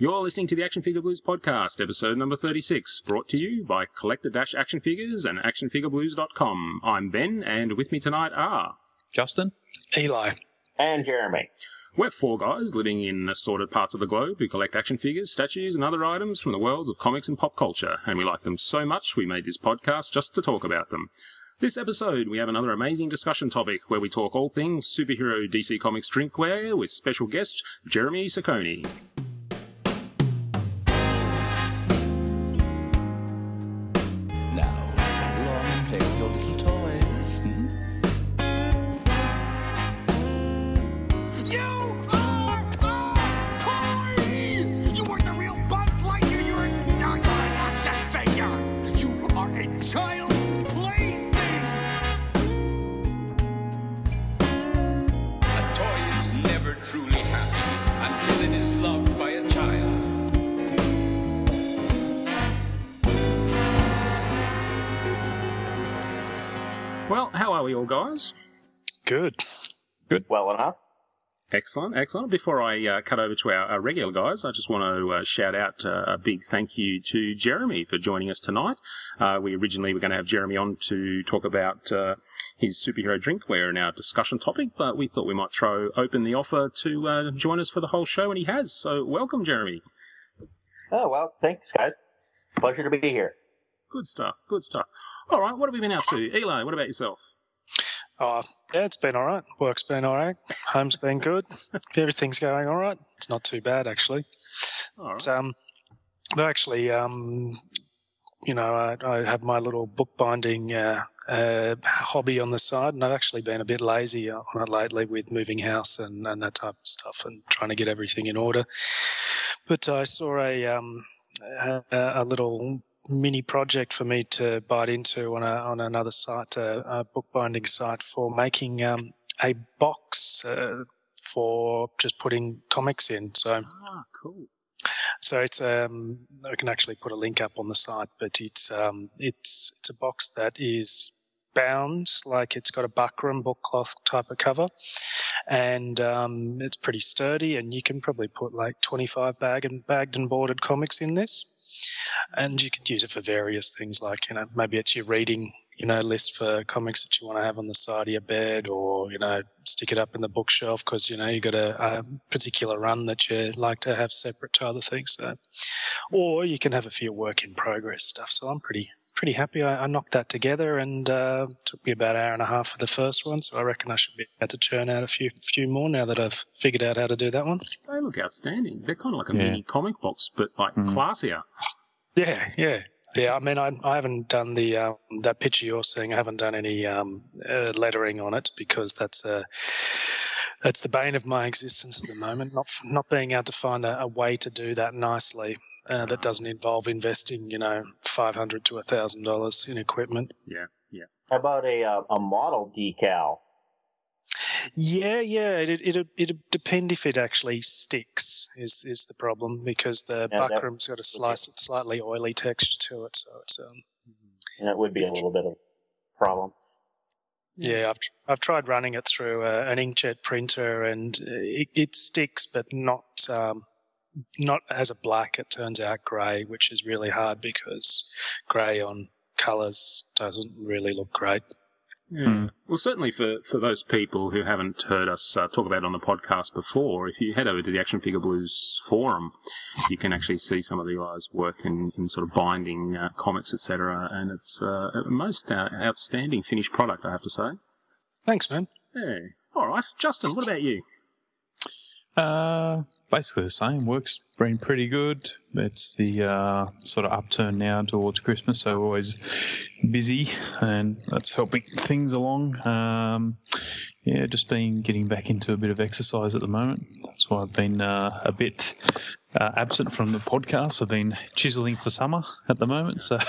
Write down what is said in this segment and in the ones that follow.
You're listening to the Action Figure Blues podcast, episode number 36, brought to you by Collector-Action Figures and ActionFigureBlues.com. I'm Ben, and with me tonight are... Justin, Eli, and Jeremy. We're four guys living in assorted parts of the globe who collect action figures, statues, and other items from the worlds of comics and pop culture, and we like them so much we made this podcast just to talk about them. This episode, we have another amazing discussion topic where we talk all things superhero DC Comics drinkware with special guest Jeremy Saccone. Well, how are we all, guys? Good. Well enough. Excellent. Before I cut over to our regular guys, I just want to shout out a big thank you to Jeremy for joining us tonight. We originally were going to have Jeremy on to talk about his superhero drinkware in our discussion topic, but we thought we might throw open the offer to join us for the whole show, and he has. So welcome, Jeremy. Oh, well, thanks, guys. Pleasure to be here. Good stuff. All right, what have we been up to? Eli, what about yourself? Yeah, it's been all right. Work's been all right. Home's been good. Everything's going all right. It's not too bad, actually. All right. But actually, I have my little bookbinding hobby on the side, and I've actually been a bit lazy on it lately with moving house and that type of stuff and trying to get everything in order. But I saw a little mini project for me to bite into on another site, a bookbinding site, for making a box for just putting comics in. So, cool. So it's I can actually put a link up on the site, but it's a box that is bound, like it's got a buckram bookcloth type of cover, and it's pretty sturdy, and you can probably put like 25 bagged and boarded comics in this. And you could use it for various things, like, maybe it's your reading, list for comics that you want to have on the side of your bed, or, stick it up in the bookshelf because, you got a particular run that you like to have separate to other things. So, or you can have it for your work in progress stuff. So I'm pretty happy. I knocked that together, and took me about an hour and a half for the first one. So I reckon I should be able to churn out a few more now that I've figured out how to do that one. They look outstanding. They're kind of like a mini comic box, but like classier. Yeah. I mean, I haven't done the that picture you're seeing. I haven't done any lettering on it because that's the bane of my existence at the moment. Not being able to find a way to do that nicely that doesn't involve investing, $500 to $1,000 in equipment. Yeah. How about a model decal? Yeah. It'd depend if it actually sticks. Is the problem, because the buckram's got a slightly oily texture to it, so it's and it would be a little bit of a problem. Yeah, I've tried running it through an inkjet printer, and it sticks, but not as a black. It turns out grey, which is really hard because grey on colours doesn't really look great. Yeah. Well, certainly for those people who haven't heard us talk about it on the podcast before, if you head over to the Action Figure Blues forum, you can actually see some of the guys' work in sort of binding comics, etc. And it's a most outstanding finished product, I have to say. Thanks, man. Yeah. All right. Justin, what about you? Basically the same. Work's been pretty good. It's the sort of upturn now towards Christmas, so always busy, and that's helping things along. Just been getting back into a bit of exercise at the moment. That's why I've been a bit absent from the podcast. I've been chiselling for summer at the moment, so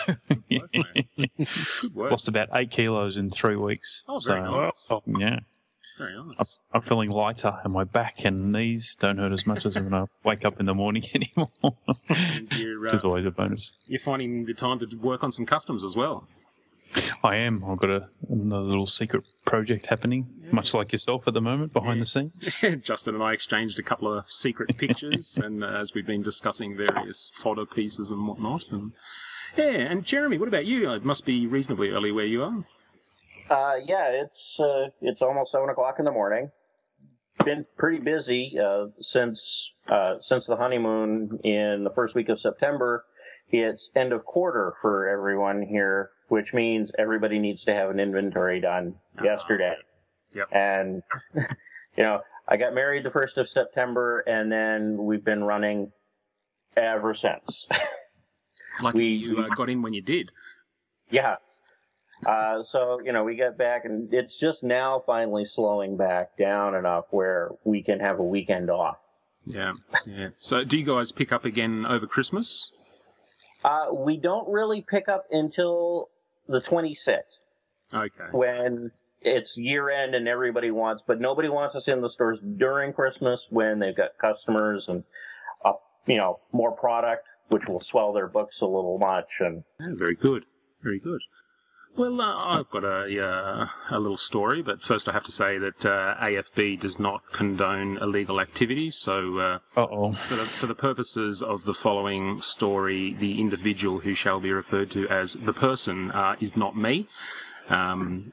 Good work. Lost about 8 kilos in 3 weeks. Oh, very nice. Yeah. Very nice. I'm feeling lighter, and my back and knees don't hurt as much as when I wake up in the morning anymore. Which is always a bonus. You're finding the time to work on some customs as well. I am. I've got another little secret project happening, much like yourself at the moment, behind the scenes. Justin and I exchanged a couple of secret pictures, and as we've been discussing various fodder pieces and whatnot. And Jeremy, what about you? It must be reasonably early where you are. Yeah, it's almost 7 o'clock in the morning. Been pretty busy since the honeymoon in the first week of September. It's end of quarter for everyone here, which means everybody needs to have an inventory done yesterday. Yep. And, I got married the 1st of September, and then we've been running ever since. You got in when you did. Yeah. So, we get back, and it's just now finally slowing back down enough where we can have a weekend off. Yeah. So do you guys pick up again over Christmas? We don't really pick up until the 26th. Okay. When it's year end and but nobody wants us in the stores during Christmas when they've got customers and, more product, which will swell their books a little much. And very good. Very good. Well, I've got a little story, but first I have to say that AFB does not condone illegal activities. So, for the purposes of the following story, the individual who shall be referred to as the person is not me, and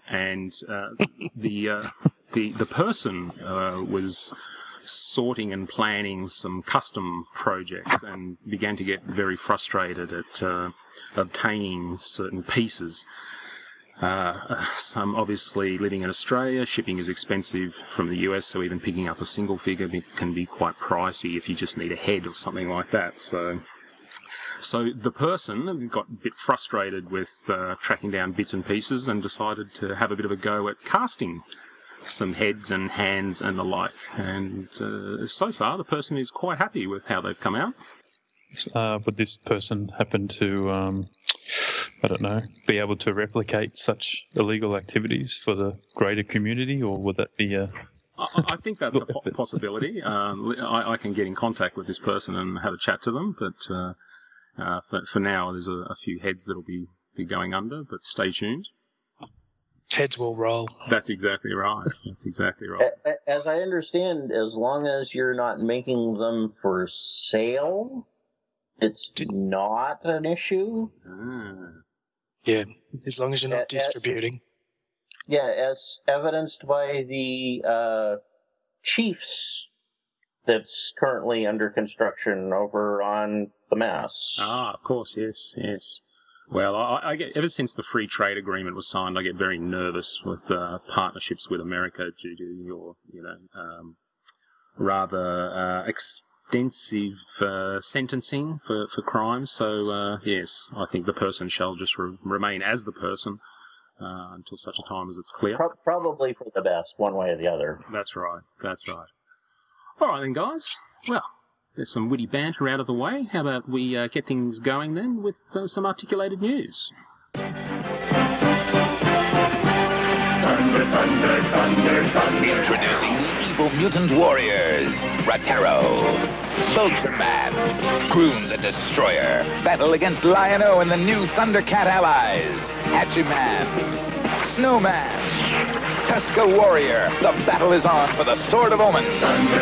the person was sorting and planning some custom projects and began to get very frustrated at obtaining certain pieces. Some obviously living in Australia, shipping is expensive from the US, so even picking up a single figure can be quite pricey if you just need a head or something like that. So the person got a bit frustrated with tracking down bits and pieces and decided to have a bit of a go at casting some heads and hands and the like. And so far, the person is quite happy with how they've come out. Would this person happen to, be able to replicate such illegal activities for the greater community, or would that be a... I think that's a possibility. I can get in contact with this person and have a chat to them, but for now there's a few heads that'll be going under, but stay tuned. Heads will roll. That's exactly right. As I understand, as long as you're not making them for sale, it's not an issue. Yeah, as long as you're not distributing. As evidenced by the Chiefs that's currently under construction over on the Mass. Of course, yes. Well, I get, ever since the free trade agreement was signed, I get very nervous with partnerships with America due to your, rather extensive sentencing for crimes. So, yes, I think the person shall just remain as the person until such a time as it's clear. Probably for the best, one way or the other. That's right. All right, then, guys. Well, there's some witty banter out of the way. How about we get things going then with some articulated news? Introducing evil mutant warriors. Ratero, Vulture-Man, Croon the Destroyer. Battle against Lion-O and the new Thundercat allies. Hatchiman, Snowman, Tuska Warrior. The battle is on for the Sword of Omen.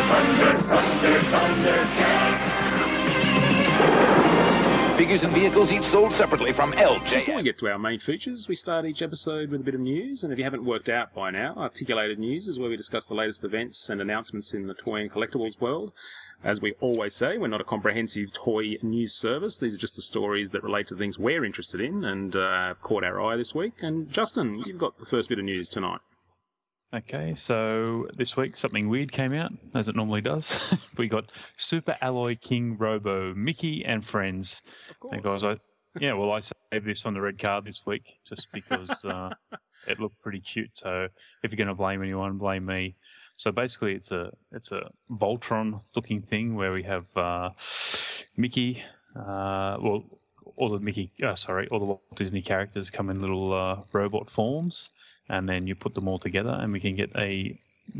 Figures and vehicles each sold separately from LJ. Before we get to our main features, we start each episode with a bit of news, and if you haven't worked out by now, Articulated News is where we discuss the latest events and announcements in the toy and collectibles world. As we always say, we're not a comprehensive toy news service. These are just the stories that relate to things we're interested in and have caught our eye this week. And Justin, you've got the first bit of news tonight. Okay, so this week something weird came out, as it normally does. We got Super Alloy King Robo, Mickey and Friends. Of course. And guys, I saved this on the red card this week just because it looked pretty cute. So if you're going to blame anyone, blame me. So basically, it's a Voltron looking thing where we have Mickey, all the Walt Disney characters come in little robot forms. And then you put them all together, and we can get a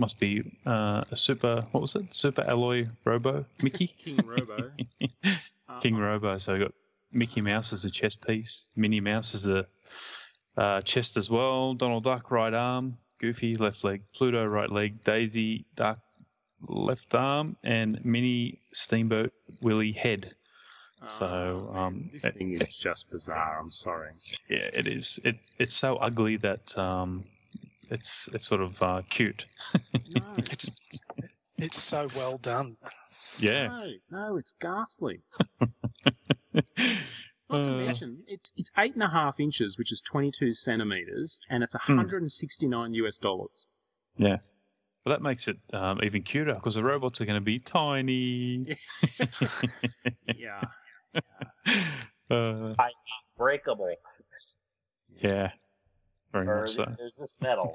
super Alloy Robo Mickey? King Robo. King Robo. So we got Mickey Mouse as the chess piece, Minnie Mouse as the Chest as well. Donald Duck, right arm. Goofy, left leg. Pluto, right leg. Daisy, Duck, left arm. And Mini Steamboat Willie, head. So this thing is just bizarre. I'm sorry. Yeah, it is. It's so ugly that it's sort of cute. No, It's so well done. Yeah. No, it's ghastly. Not to mention, it's 8.5 inches, which is 22 centimeters, and it's $169 US. Yeah. Well, that makes it even cuter because the robots are going to be tiny. Yeah. Breakable. Yeah. Very Or much so. there's this metal.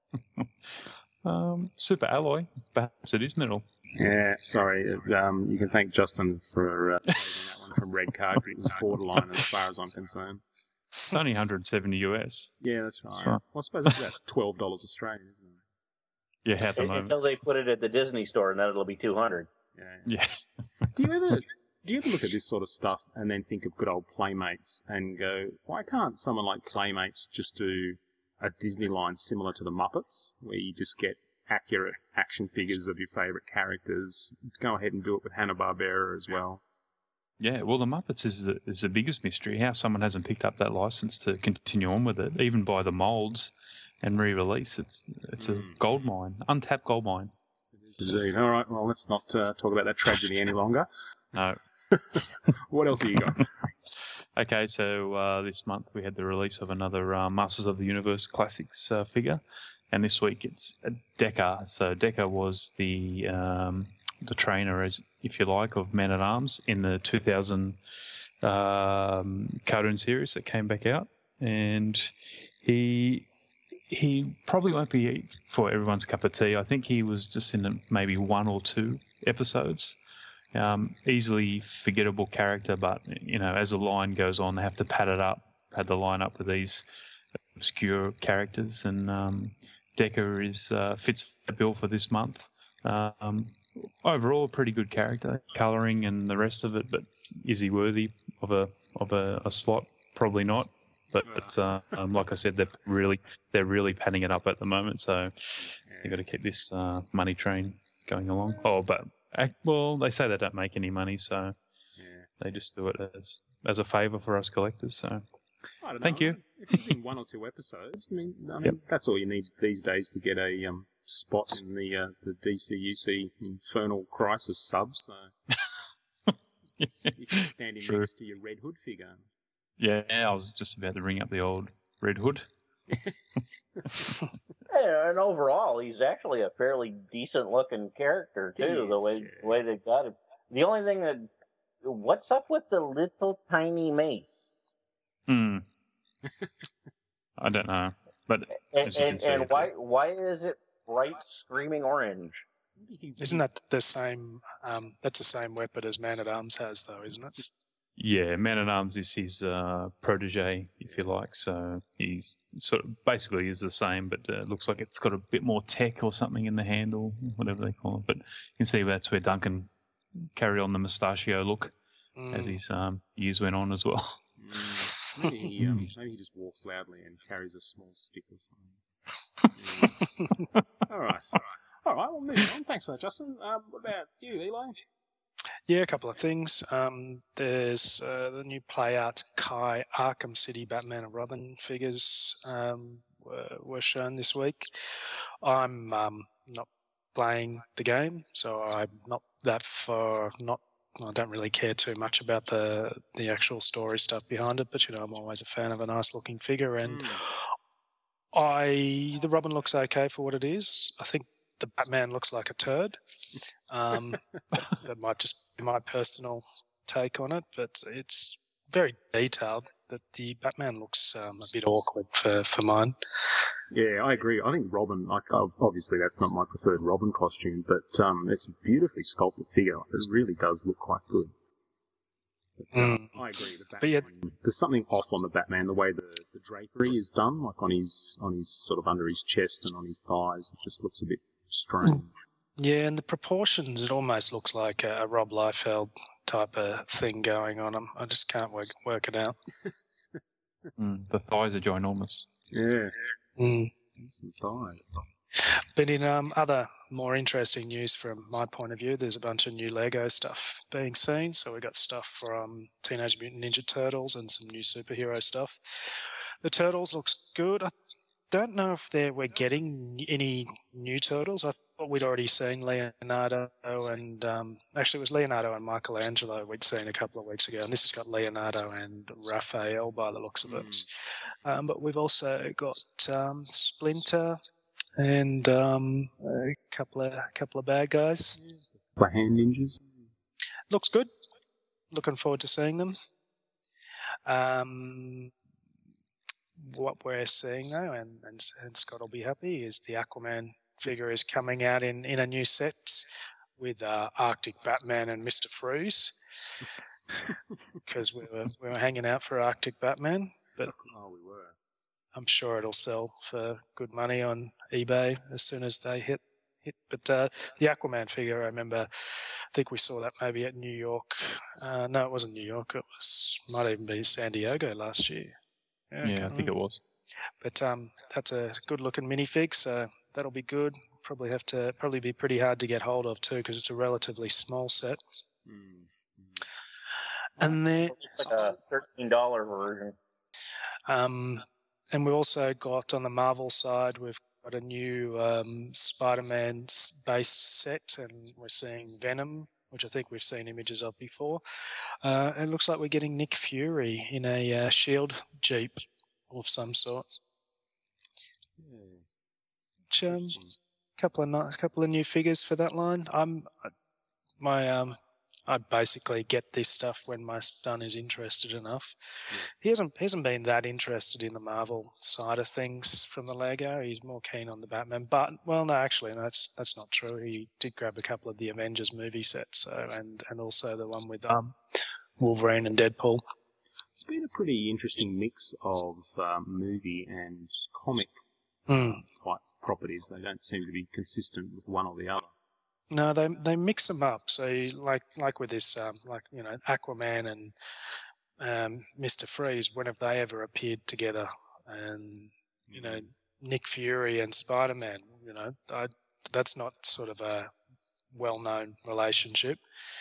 Super alloy. Perhaps it is metal. Yeah, sorry. You can thank Justin for saving that one from Red Card. It was borderline as far as I'm concerned. It's only 170 US. Yeah, that's right. Sure. Well, I suppose it's about $12 Australian, isn't it? Yeah, at the moment. Until they put it at the Disney store, and then it'll be 200. Yeah. Do you ever look at this sort of stuff and then think of good old Playmates and go, why can't someone like Playmates just do a Disney line similar to the Muppets, where you just get accurate action figures of your favourite characters? Go ahead and do it with Hanna-Barbera as well. Yeah, well, the Muppets is the biggest mystery. How someone hasn't picked up that license to continue on with it, even by the molds and re-release. It's a gold mine, untapped gold mine. Indeed. All right, well, let's not talk about that tragedy any longer. No. What else have you got? Okay, so this month we had the release of another Masters of the Universe Classics figure, and this week it's Decker. So Decker was the trainer, as if you like, of Man at Arms in the 2000 cartoon series that came back out, and he probably won't be for everyone's cup of tea. I think he was just in maybe 1 or 2 episodes. Easily forgettable character, but as the line goes on, they have to pad the line up with these obscure characters, and Decker fits the bill for this month. Overall, a pretty good character, colouring and the rest of it, but is he worthy of a slot? Probably not. But like I said, they're really padding it up at the moment, so they've got to keep this money train going along. Well, they say they don't make any money, so they just do it as a favour for us collectors. So, I don't know. Thank you. If he's in 1 or 2 episodes, I mean, that's all you need these days to get a spot in the DCUC Infernal Crisis subs. So you can stand him next to your Red Hood figure. Yeah, I was just about to ring up the old Red Hood. Yeah, and overall, he's actually a fairly decent-looking character too. The way they got him. The only thing what's up with the little tiny mace? I don't know, but and why is it bright screaming orange? Isn't that the same? That's the same weapon as Man at Arms has, though, isn't it? Yeah, Man at Arms is his protege, if you like. So he's sort of basically is the same, but looks like it's got a bit more tech or something in the handle, whatever they call it. But you can see that's where Duncan carried on the mustachio look as his years went on as well. Maybe he just walks loudly and carries a small stick or something. All right. Well, moving on. Thanks for that, Justin. What about you, Eli? Yeah, a couple of things. There's the new PlayArt Kai Arkham City Batman and Robin figures were shown this week. I'm not playing the game, so I'm not that far. I don't really care too much about the actual story stuff behind it, but I'm always a fan of a nice looking figure, and the Robin looks okay for what it is. I think the Batman looks like a turd. That might just be my personal take on it, but it's very detailed. But the Batman looks a bit awkward for mine. Yeah, I agree. I think Robin, obviously that's not my preferred Robin costume, but it's a beautifully sculpted figure. It really does look quite good. But, I agree. There's something off on the Batman, the way the drapery is done, like on his sort of under his chest and on his thighs. It just looks a bit strange. Yeah, and the proportions, it almost looks like a Rob Liefeld type of thing going on. I just can't work it out. The thighs are ginormous. Yeah. Mm. Some thighs. But in other more interesting news from my point of view, there's a bunch of new Lego stuff being seen. So we got stuff from Teenage Mutant Ninja Turtles and some new superhero stuff. The Turtles looks good. I don't know if we're getting any new Turtles. I thought we'd already seen Leonardo and actually it was Leonardo and Michelangelo we'd seen a couple of weeks ago, and this has got Leonardo and Raphael by the looks of it. But we've also got Splinter and a couple of bad guys. By hand ninjas. Looks good. Looking forward to seeing them. What we're seeing though, and Scott will be happy, is the Aquaman figure is coming out in a new set with Arctic Batman and Mr. Freeze, because we were hanging out for Arctic Batman, but we were. I'm sure it'll sell for good money on eBay as soon as they hit. But the Aquaman figure, I think we saw that maybe at New York. No, it wasn't New York. Might even be San Diego last year. Yeah, I think it was. But that's a good-looking minifig, so that'll be good. Probably be pretty hard to get hold of too, because it's a relatively small set. And then It's like a $13 version. And we've also got on the Marvel side, we've got a new Spider-Man base set, and we're seeing Venom, which I think we've seen images of before. It looks like we're getting Nick Fury in a Shield Jeep of some sort. Couple of new figures for that line. I basically get this stuff when my son is interested enough. He hasn't been that interested in the Marvel side of things from the Lego. He's more keen on the Batman. But that's not true. He did grab a couple of the Avengers movie sets, and also the one with Wolverine and Deadpool. It's been a pretty interesting mix of movie and comic type properties. They don't seem to be consistent with one or the other. No, they mix them up. So like with this, Aquaman and Mr. Freeze, when have they ever appeared together? And Nick Fury and Spider-Man, that's not sort of a well-known relationship.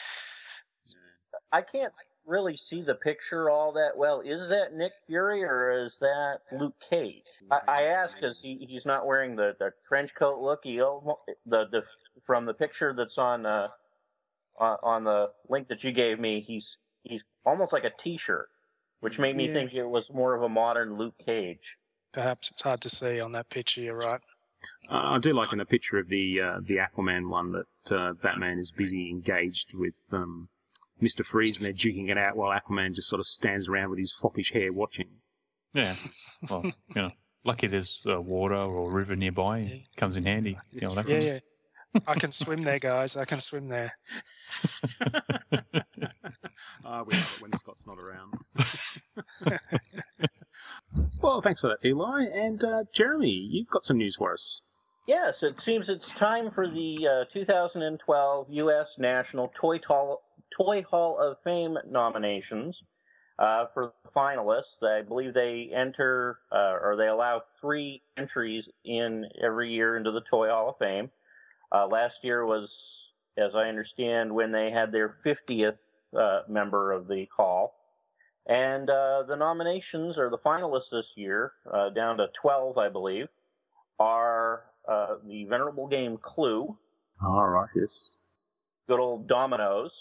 I can't really see the picture all that well. Is that Nick Fury or is that Luke Cage? I ask because he's not wearing the trench coat look. From the picture that's on the link that you gave me, he's almost like a T-shirt, which made me think it was more of a modern Luke Cage. Perhaps it's hard to see on that picture. You're right. I do like in the picture of the Aquaman one that Batman is busy engaged with Mr. Freeze, and they're duking it out while Aquaman just sort of stands around with his foppish hair watching. Yeah. Well, lucky there's water or river nearby. It comes in handy. Yeah. I can swim there, guys. I can swim there. We love it when Scott's not around. Well, thanks for that, Eli. And Jeremy, you've got some news for us. Yes, it seems it's time for the 2012 U.S. National Toy Hall of Fame nominations for the finalists. I believe they enter, or they allow 3 entries in every year into the Toy Hall of Fame. Last year was, as I understand, when they had their 50th member of the hall. And the nominations, or the finalists this year, down to 12, I believe, are the venerable game Clue. All right, yes. Good old Dominoes.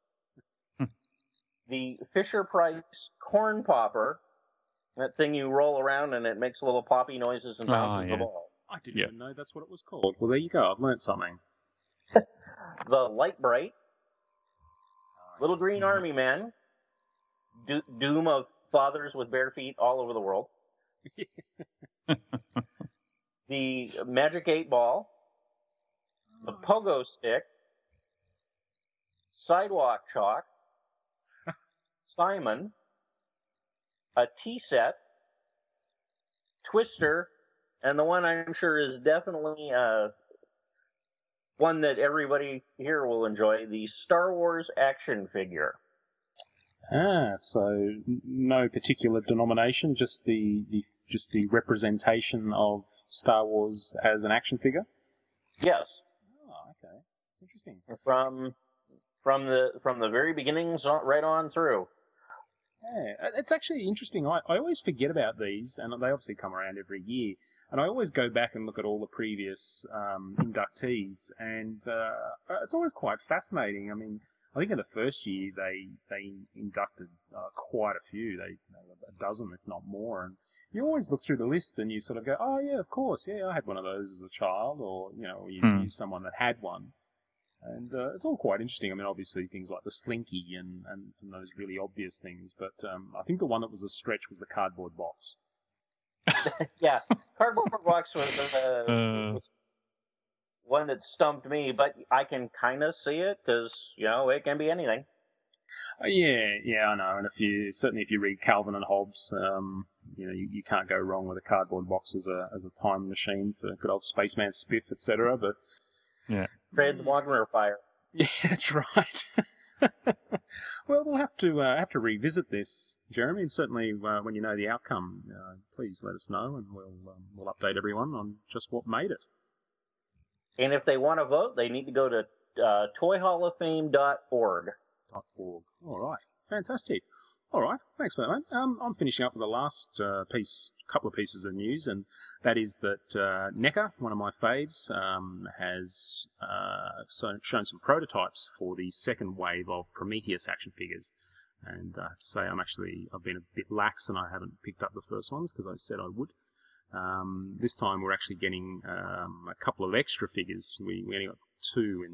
The Fisher-Price Corn Popper, that thing you roll around and it makes little poppy noises and bounces the ball. I didn't even know that's what it was called. Well, there you go. I've learned something. The Light Bright, Little Green Army Men, Doom of fathers with bare feet all over the world. The Magic 8 Ball, the Pogo Stick, Sidewalk Chalk, Simon, a tea set, Twister, and the one I'm sure is definitely one that everybody here will enjoy, the Star Wars action figure. So no particular denomination, just the representation of Star Wars as an action figure? Yes. Oh, okay. It's interesting. From the very beginnings right on through. Yeah, it's actually interesting. I always forget about these, and they obviously come around every year. And I always go back and look at all the previous inductees, and it's always quite fascinating. I mean, I think in the first year they inducted quite a few, a dozen if not more, and you always look through the list and you sort of go, oh yeah, of course, yeah, I had one of those as a child, or you knew someone that had one, and it's all quite interesting. I mean, obviously things like the Slinky and those really obvious things, but I think the one that was a stretch was the cardboard box. Yeah, cardboard box was one that stumped me, but I can kind of see it because it can be anything. Yeah, I know. And if you read Calvin and Hobbes, you can't go wrong with a cardboard box as a time machine for good old Spaceman Spiff, etc. But yeah, trade the Wagner fire. Yeah, that's right. Well, we'll have to revisit this, Jeremy, and certainly when you know the outcome, please let us know, and we'll update everyone on just what made it. And if they want to vote, they need to go to toyhalloffame.org. .org. All right, fantastic. All right, thanks for that, mate. I'm finishing up with the last couple of pieces of news, and that is that NECA, one of my faves, has shown some prototypes for the second wave of Prometheus action figures. And I have to say, I've been a bit lax and I haven't picked up the first ones because I said I would. This time we're actually getting a couple of extra figures. We only got two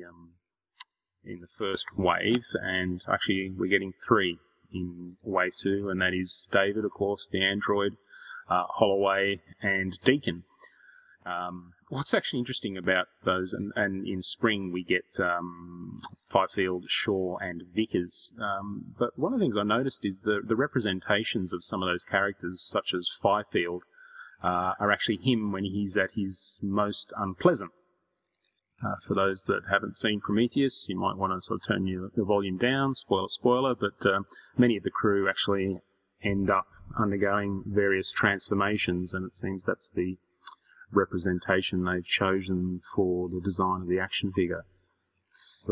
in the first wave, and actually we're getting three in wave 2, and that is David, of course, the android, Holloway, and Deacon. What's actually interesting about those, and in spring we get Fifield, Shaw, and Vickers. But one of the things I noticed is the representations of some of those characters, such as Fifield, are actually him when he's at his most unpleasant. For those that haven't seen Prometheus, you might want to sort of turn your volume down, spoiler, but many of the crew actually end up undergoing various transformations, and it seems that's the representation they've chosen for the design of the action figure. So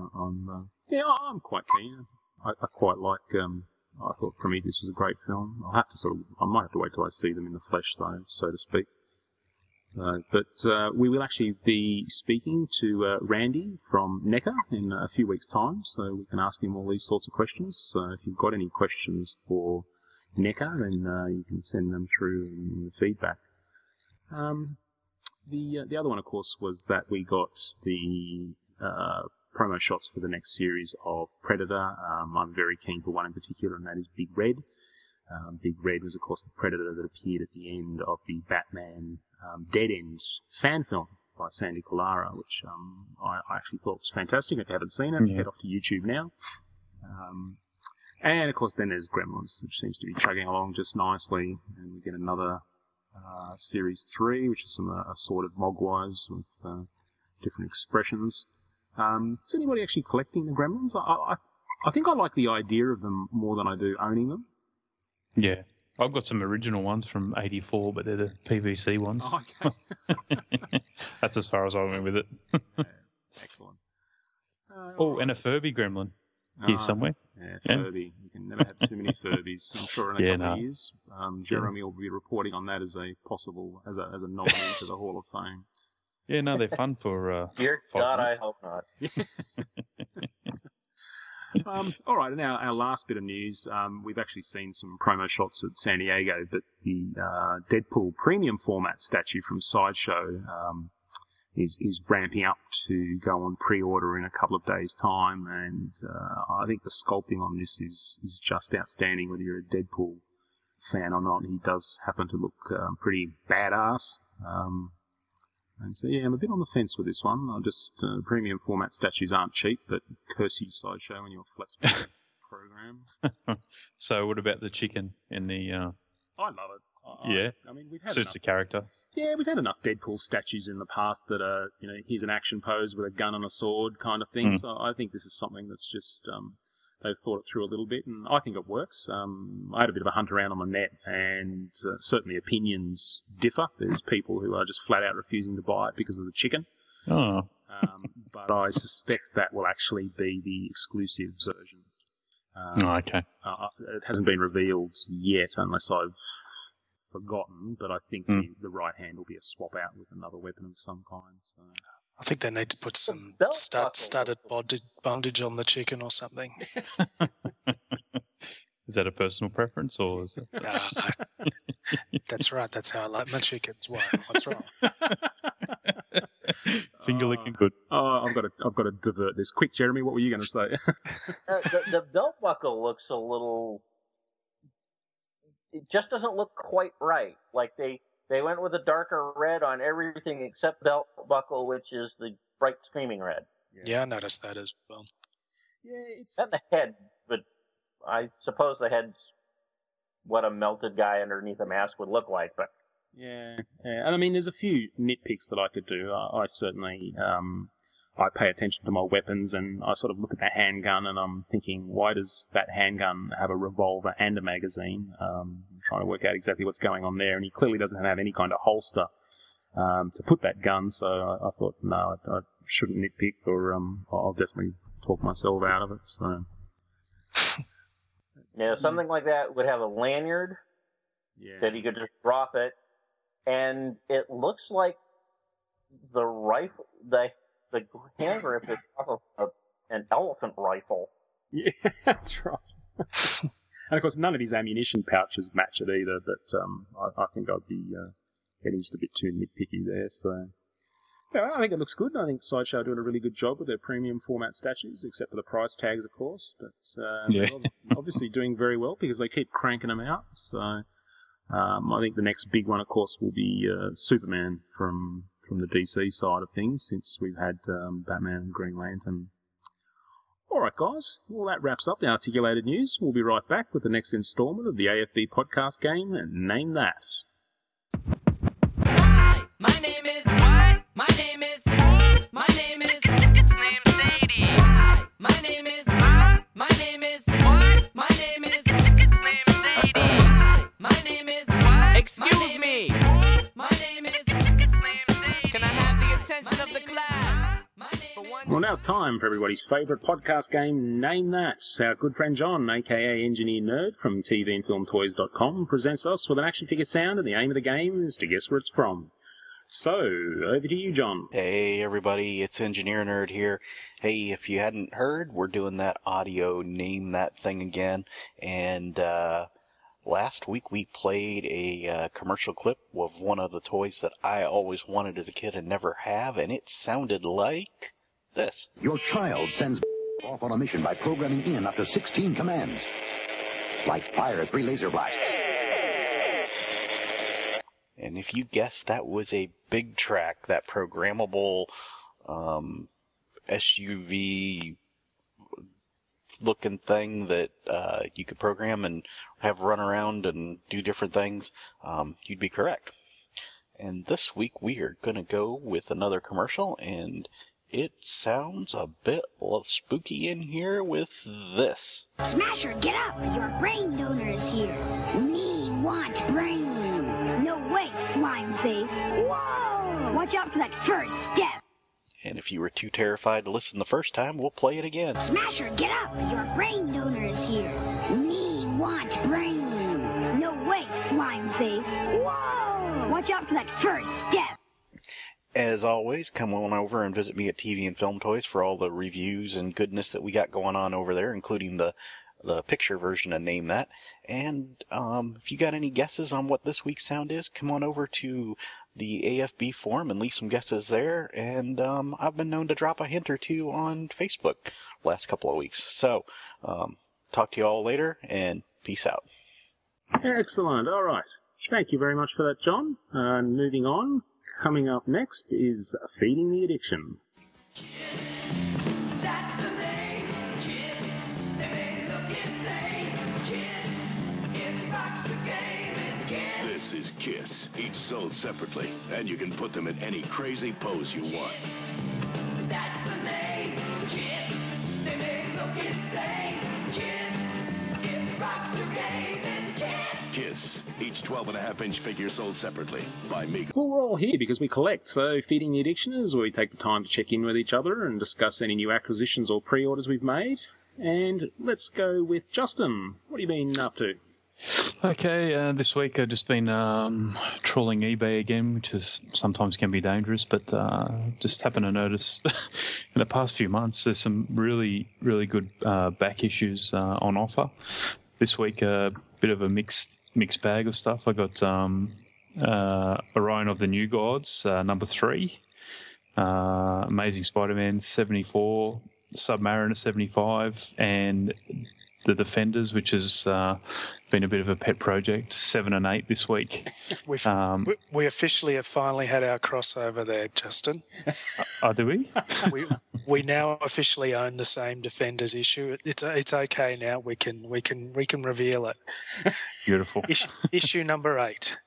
I'm quite keen. I quite like. I thought Prometheus was a great film. I might have to wait till I see them in the flesh, though, so to speak. But we will actually be speaking to Randy from NECA in a few weeks' time, so we can ask him all these sorts of questions. So if you've got any questions for NECA, then you can send them through in the feedback. The other one, of course, was that we got the promo shots for the next series of Predator. I'm very keen for one in particular, and that is Big Red. Big Red was, of course, the Predator that appeared at the end of the Batman Dead End fan film by Sandy Collara, which I actually thought was fantastic. If you haven't seen it, head off to YouTube now. And, of course, then there's Gremlins, which seems to be chugging along just nicely. And we get another Series 3, which is some assorted Mogwais with different expressions. Is anybody actually collecting the Gremlins? I think I like the idea of them more than I do owning them. Yeah. I've got some original ones from '84, but they're the PVC ones. Oh, okay. That's as far as I went with it. Yeah, excellent. And a Furby gremlin here somewhere. Yeah, Furby. You can never have too many Furbies. I'm sure in a couple of years, Jeremy will be reporting on that as a possible, as a nominee to the Hall of Fame. Yeah, no, they're fun for. Dear God, I hope not. All right, and our last bit of news, we've actually seen some promo shots at San Diego, but the Deadpool premium format statue from Sideshow is ramping up to go on pre-order in a couple of days' time, and I think the sculpting on this is just outstanding, whether you're a Deadpool fan or not. He does happen to look pretty badass. And so, yeah, I'm a bit on the fence with this one. Premium format statues aren't cheap, but curse you, Sideshow, and your Flex program. So what about the chicken in the... I love it. Yeah? I mean, we've had suits the character. Yeah, we've had enough Deadpool statues in the past that are, here's an action pose with a gun and a sword kind of thing. So I think this is something that's just they've thought it through a little bit, and I think it works. I had a bit of a hunt around on the net, and certainly opinions differ. There's people who are just flat out refusing to buy it because of the chicken. Oh. But I suspect that will actually be the exclusive version. Okay. It hasn't been revealed yet, unless I've forgotten, but I think the right hand will be a swap out with another weapon of some kind. So. I think they need to put some studded bondage on the chicken or something. Is that a personal preference, or is it? That's right. That's how I like my chickens. What's wrong? Finger licking good. Oh, I've got to divert this. Quick, Jeremy, what were you going to say? The belt buckle looks a little. It just doesn't look quite right. Like they went with a darker red on everything except belt buckle, which is the bright screaming red. Yeah, I noticed that as well. Yeah, it's And the head, but I suppose the head's what a melted guy underneath a mask would look like. But yeah. And I mean, there's a few nitpicks that I could do. I certainly I pay attention to my weapons, and I sort of look at the handgun, and I'm thinking, why does that handgun have a revolver and a magazine? I'm trying to work out exactly what's going on there, and he clearly doesn't have any kind of holster to put that gun, so I thought, no, I shouldn't nitpick, or I'll definitely talk myself out of it. So yeah, something like that would have a lanyard that he could just drop it, and it looks like the rifle, the hand grip is off of an elephant rifle. Yeah, that's right. And of course, none of his ammunition pouches match it either, but I think I'd be getting just a bit too nitpicky there. So, yeah, I think it looks good. I think Sideshow are doing a really good job with their premium format statues, except for the price tags, of course. But they're obviously doing very well because they keep cranking them out. So I think the next big one, of course, will be Superman from the DC side of things, since we've had Batman and Green Lantern. All right, guys. Well, that wraps up the articulated news. We'll be right back with the next installment of the AFB podcast game, and Name That. Hi, my name is. What? My name is. My name is. Name's Sadie. Hi, my name is. My name is. What? My name is. Name's Sadie. Hi, my name is. What? Excuse me. My name is. Can I have the attention of the class? Well, now it's time for everybody's favourite podcast game, Name That. Our good friend John, a.k.a. Engineer Nerd from tvandfilmtoys.com, presents us with an action figure sound, and the aim of the game is to guess where it's from. So, over to you, John. Hey, everybody, it's Engineer Nerd here. Hey, if you hadn't heard, we're doing that audio Name That thing again, and last week we played a commercial clip of one of the toys that I always wanted as a kid and never have, and it sounded like this. Your child sends off on a mission by programming in up to 16 commands. Like fire 3 laser blasts. And if you guessed that was a Big Track, that programmable SUV looking thing that you could program and have run around and do different things, you'd be correct. And this week we are going to go with another commercial, and it sounds a bit spooky in here with this. Smasher, get up! Your brain donor is here. We want brain. No way, slime face. Whoa! Watch out for that first step. And if you were too terrified to listen the first time, we'll play it again. Smasher, get up! Your brain donor is here. We want brain. No way, slime face. Whoa! Watch out for that first step. As always, come on over and visit me at TV and Film Toys for all the reviews and goodness that we got going on over there, including the picture version of Name That. And if you got any guesses on what this week's sound is, come on over to the AFB forum and leave some guesses there. And I've been known to drop a hint or two on Facebook last couple of weeks. So, talk to you all later, and peace out. Excellent. All right. Thank you very much for that, John. Moving on. Coming up next is Feeding the Addiction. That's the name, Kiss. They may look insane, Kiss. It rocks the game, it's Kiss. This is Kiss, each sold separately, and you can put them in any crazy pose you want. That's the name, Kiss. They may look insane, Kiss, each 12.5-inch figure sold separately by Mego. Well, we're all here because we collect, so Feeding the Addiction is where we take the time to check in with each other and discuss any new acquisitions or pre-orders we've made. And let's go with Justin. What have you been up to? Okay, this week I've just been trawling eBay again, which is sometimes can be dangerous, but just happened to notice in the past few months there's some really, really good back issues on offer. This week, a bit of a mixed bag of stuff. I got Orion of the New Gods, number 3, Amazing Spider-Man 74, Submariner 75, and the Defenders, which has been a bit of a pet project, 7 and 8 this week. We officially have finally had our crossover there, Justin. Oh, do we? we now officially own the same Defenders issue. It's okay now. We can reveal it. Beautiful. Issue number 8.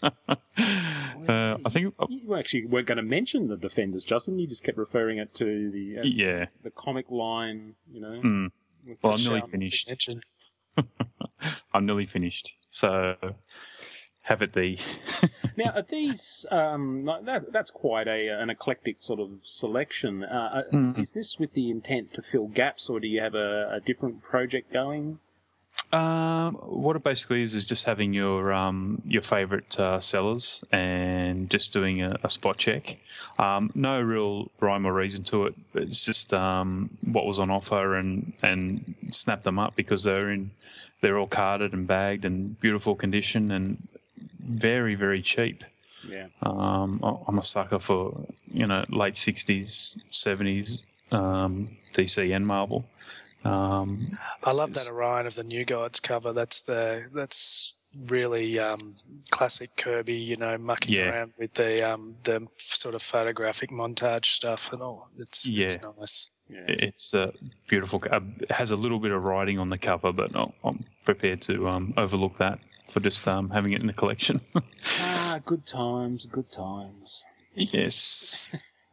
I think you actually weren't going to mention the Defenders, Justin. You just kept referring it to the comic line, you know. Well, I'm nearly finished. I'm nearly finished. So, have it be. Now, are these, that's quite an eclectic sort of selection. Is this with the intent to fill gaps, or do you have a different project going? What it basically is just having your favourite sellers and just doing a spot check. No real rhyme or reason to it. It's just what was on offer and snap them up because they're all carded and bagged and beautiful condition and very, very cheap. Yeah. I'm a sucker for late 60s, 70s DC and Marvel. I love that Orion of the New Gods cover. That's really classic Kirby, mucking around with the sort of photographic montage stuff and all. It's nice. Yeah. It's beautiful. It has a little bit of writing on the cover, but I'm prepared to overlook that for just having it in the collection. Good times, good times. Yes.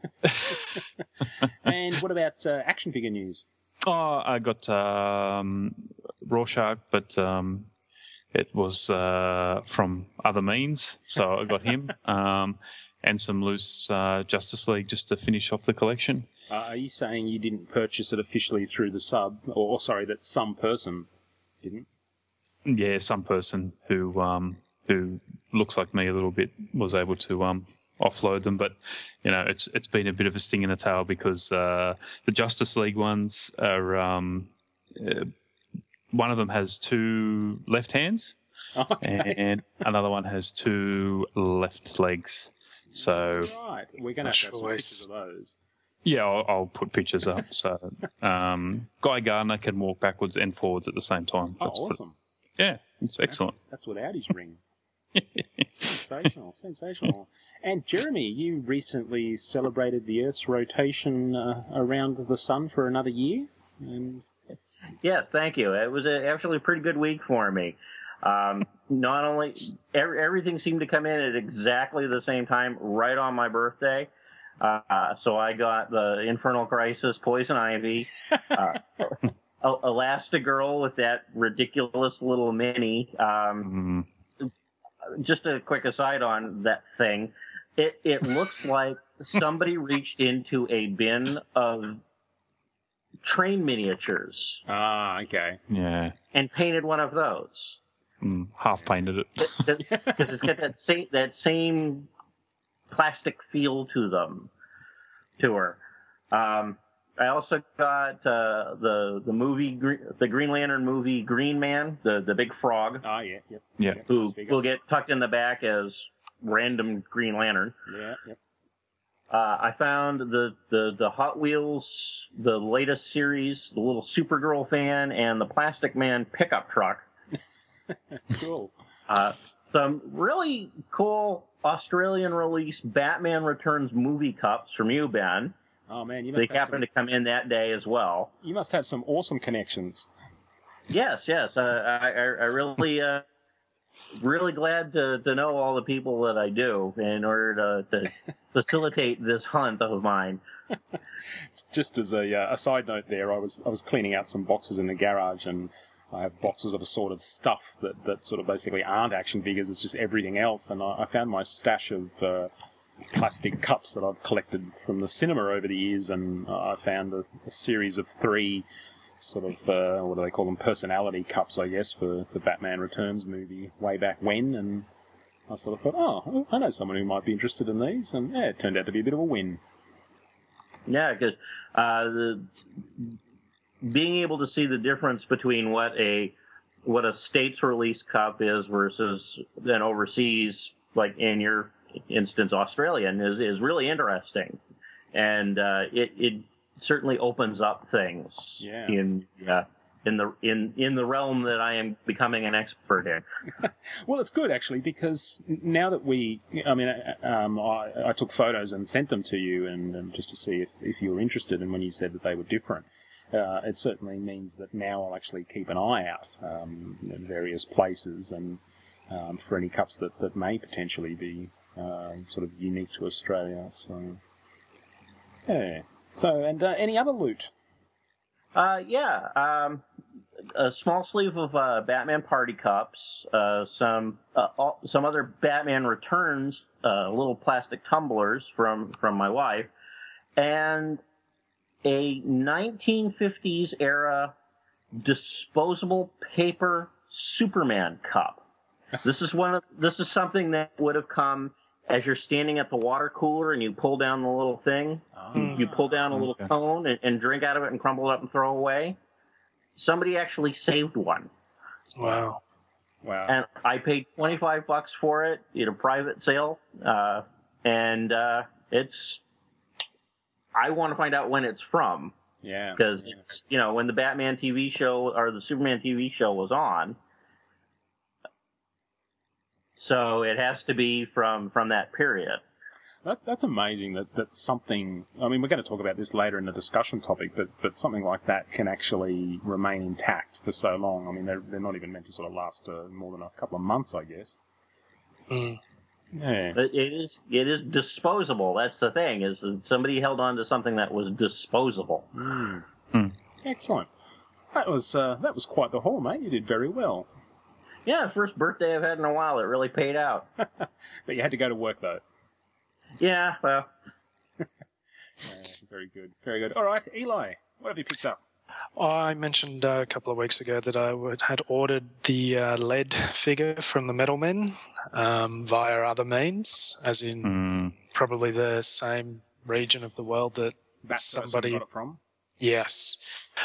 And what about action figure news? Oh, I got Rorschach, but it was from other means, so I got him, and some loose Justice League just to finish off the collection. Are you saying you didn't purchase it officially through the sub, or sorry, that some person didn't? Yeah, some person who looks like me a little bit was able to offload them, but it's been a bit of a sting in the tail because the Justice League ones are one of them has 2 left hands, and another one has 2 left legs. So right, we're going to have some pictures of those. Yeah, I'll put pictures up. So Guy Gardner can walk backwards and forwards at the same time. Oh, awesome! Yeah, it's excellent. That's without his ring. Sensational. And Jeremy, you recently celebrated the Earth's rotation around the sun for another year. And yes, thank you. It was actually a pretty good week for me. Not only everything seemed to come in at exactly the same time, right on my birthday. So I got the Infernal Crisis, Poison Ivy, Elastigirl with that ridiculous little mini. Just a quick aside on that thing. It looks like somebody reached into a bin of train miniatures. Ah, okay. Yeah. And painted one of those. Half painted it. Because it's got that same plastic feel to her. I also got the movie, the Green Lantern movie, Green Man, the big frog. Ah, yeah, yep. Yeah. Who will get tucked in the back as random Green Lantern. Yeah, yep. I found the Hot Wheels, the latest series, the little Supergirl fan, and the Plastic Man pickup truck. Cool. Some really cool Australian release Batman Returns movie cups from you, Ben. Oh man, you must. They happened to come in that day as well. You must have some awesome connections. Yes. I really glad to know all the people that I do in order to facilitate this hunt of mine. Just as a side note, there, I was cleaning out some boxes in the garage, and I have boxes of assorted stuff that sort of basically aren't action figures. It's just everything else. And I found my stash of plastic cups that I've collected from the cinema over the years, and I found a series of 3 sort of, what do they call them, personality cups, I guess, for the Batman Returns movie way back when. And I sort of thought, oh, I know someone who might be interested in these. And yeah, it turned out to be a bit of a win. Yeah, because being able to see the difference between what a states release cup is versus an overseas, like in your instance Australian, is really interesting, and it certainly opens up things in the realm that I am becoming an expert in. Well, it's good actually, because now that I took photos and sent them to you, and just to see if you were interested, and when you said that they were different. It certainly means that now I'll actually keep an eye out in various places and for any cups that may potentially be sort of unique to Australia. So, yeah. So, and any other loot? A small sleeve of Batman Party cups, some other Batman Returns, little plastic tumblers from my wife, and a 1950s era disposable paper Superman cup. This is something that would have come as you're standing at the water cooler and you pull down the little thing. You pull down a little cone and drink out of it and crumble it up and throw away. Somebody actually saved one. Wow. And I paid $25 for it in a private sale, and it's. I want to find out when it's from. Yeah. Because it's, when the Batman TV show or the Superman TV show was on. So it has to be from that period. That's amazing that something, I mean, we're going to talk about this later in the discussion topic, but something like that can actually remain intact for so long. I mean, they're not even meant to sort of last more than a couple of months, I guess. Mm. Yeah. It is disposable. That's the thing, is that somebody held on to something that was disposable. Excellent. That was quite the haul, mate. You did very well. Yeah, first birthday I've had in a while. It really paid out. But you had to go to work, though. Yeah, well. Very good. Very good. All right, Eli, what have you picked up? I mentioned a couple of weeks ago that I had ordered the lead figure from the Metal Men via other means, as in probably the same region of the world that somebody got it from. Yes.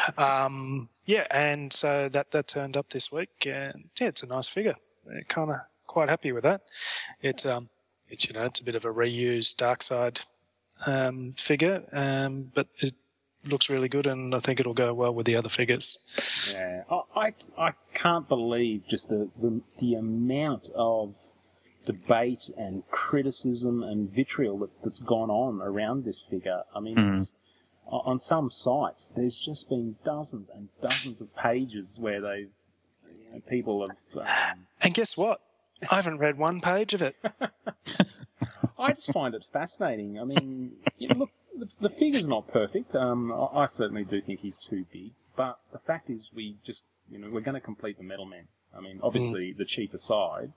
And so that turned up this week, and it's a nice figure. Kind of quite happy with that. It's it's a bit of a reused Darkseid figure, but it looks really good, and I think it'll go well with the other figures. Yeah, I can't believe just the amount of debate and criticism and vitriol that's gone on around this figure. I mean, on some sites, there's just been dozens and dozens of pages where people have. And guess what? I haven't read one page of it. I just find it fascinating. I mean, look, the figure's not perfect. I certainly do think he's too big, but the fact is, we're going to complete the Metal Men. I mean, obviously, the chief aside.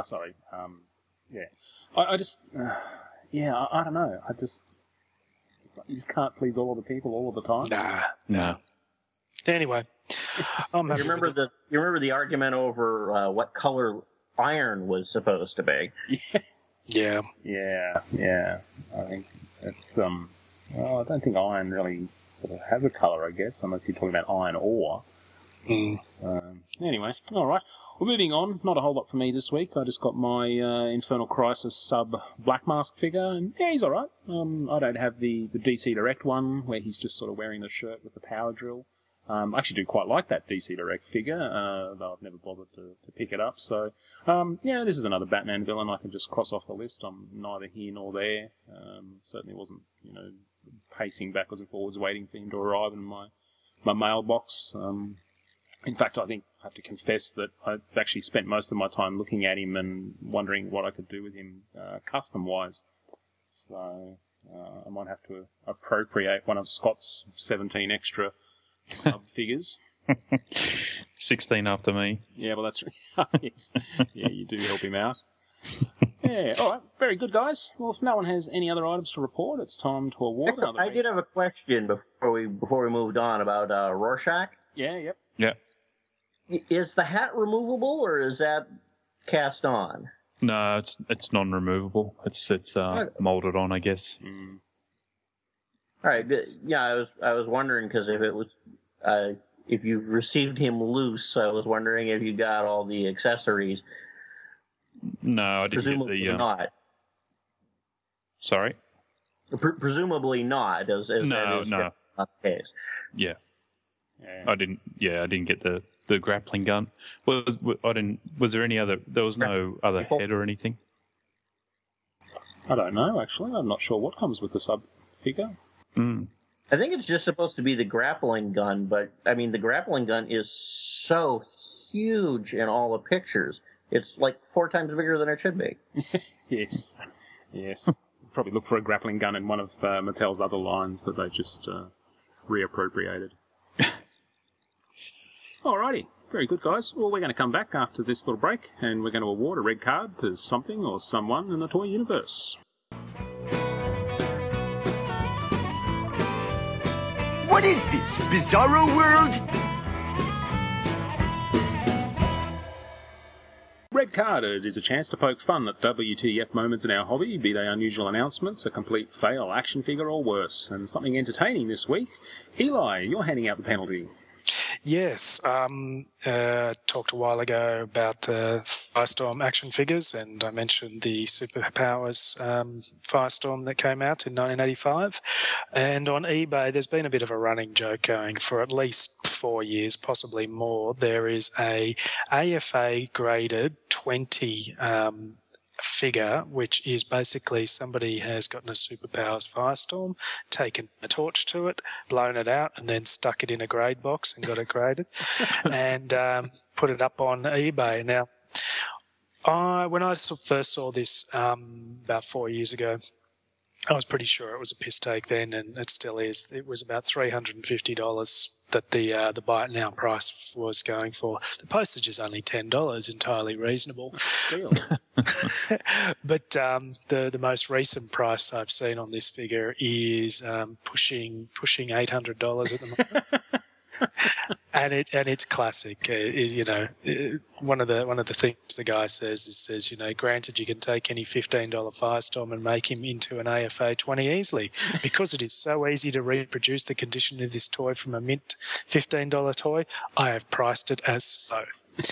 I just, I don't know. It's like you just can't please all of the people all of the time. No. Anyway, you remember the argument over what color iron was supposed to be? Yeah. I think it's I don't think iron really sort of has a colour, I guess, unless you're talking about iron ore. Anyway, all right. Well, moving on. Not a whole lot for me this week. I just got my Infernal Crisis sub Black Mask figure, and yeah, he's all right. I don't have the DC Direct one where he's just sort of wearing the shirt with the power drill. I actually do quite like that DC Direct figure, though I've never bothered to pick it up. So, this is another Batman villain I can just cross off the list. I'm neither here nor there. Certainly wasn't, pacing backwards and forwards waiting for him to arrive in my mailbox. In fact, I think I have to confess that I've actually spent most of my time looking at him and wondering what I could do with him custom-wise. So, I might have to appropriate one of Scott's 17 extra sub-figures. 16 after me. Yeah, well, that's yes. Yeah, you do help him out. Yeah, all right, very good, guys. Well, if no one has any other items to report, it's time to award another. I did have a question before we moved on about Rorschach. Yeah, yep. Yeah. Is the hat removable or is that cast on? No, it's non-removable. It's molded on, I guess. Mm. All right. Yeah, I was wondering because if it was if you received him loose, I was wondering if you got all the accessories. No, I didn't Presumably get the. not. Sorry. Presumably not. As No. not the case. Yeah. I didn't get the grappling gun. Was there any other? There was no other head or anything. I don't know, actually. I'm not sure what comes with the sub figure. Mm. I think it's just supposed to be the grappling gun, but I mean the grappling gun is so huge in all the pictures. It's like 4 times bigger than it should be. Yes. Probably look for a grappling gun in one of Mattel's other lines that they just reappropriated. Alrighty. Very good, guys. Well, we're going to come back after this little break, and we're going to award a red card to something or someone in the toy universe. What is this, Bizarro World? Red Carded is a chance to poke fun at WTF moments in our hobby, be they unusual announcements, a complete fail action figure or worse, and something entertaining this week. Eli, you're handing out the penalty. Yes, talked a while ago about Firestorm action figures, and I mentioned the Superpowers Firestorm that came out in 1985. And on eBay, there's been a bit of a running joke going for at least 4 years, possibly more. There is a AFA graded 20 figure, which is basically somebody has gotten a Superpowers Firestorm, taken a torch to it, blown it out, and then stuck it in a grade box and got it graded, and put it up on eBay. Now, when I first saw this about 4 years ago, I was pretty sure it was a piss take then, and it still is. It was about $350 that the buy it now price was going for. The postage is only $10, entirely reasonable. But the most recent price I've seen on this figure is pushing $800 at the moment. And it's classic. One of the things the guy says, granted you can take any $15 Firestorm and make him into an AFA 20 easily, because it is so easy to reproduce the condition of this toy from a mint $15 toy. I have priced it as so.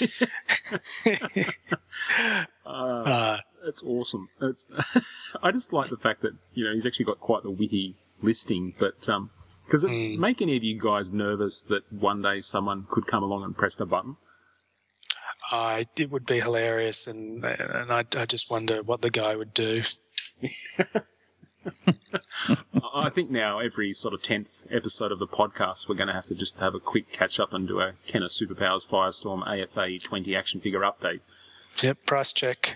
It's awesome. I just like the fact that he's actually got quite the witty listing, but. Does it make any of you guys nervous that one day someone could come along and press the button? It would be hilarious, and I just wonder what the guy would do. I think now every sort of 10th episode of the podcast we're going to just have a quick catch-up and do a Kenner Superpowers Firestorm AFA 20 action figure update. Yep, price check.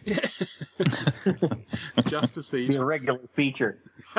Just to see. Be a regular feature.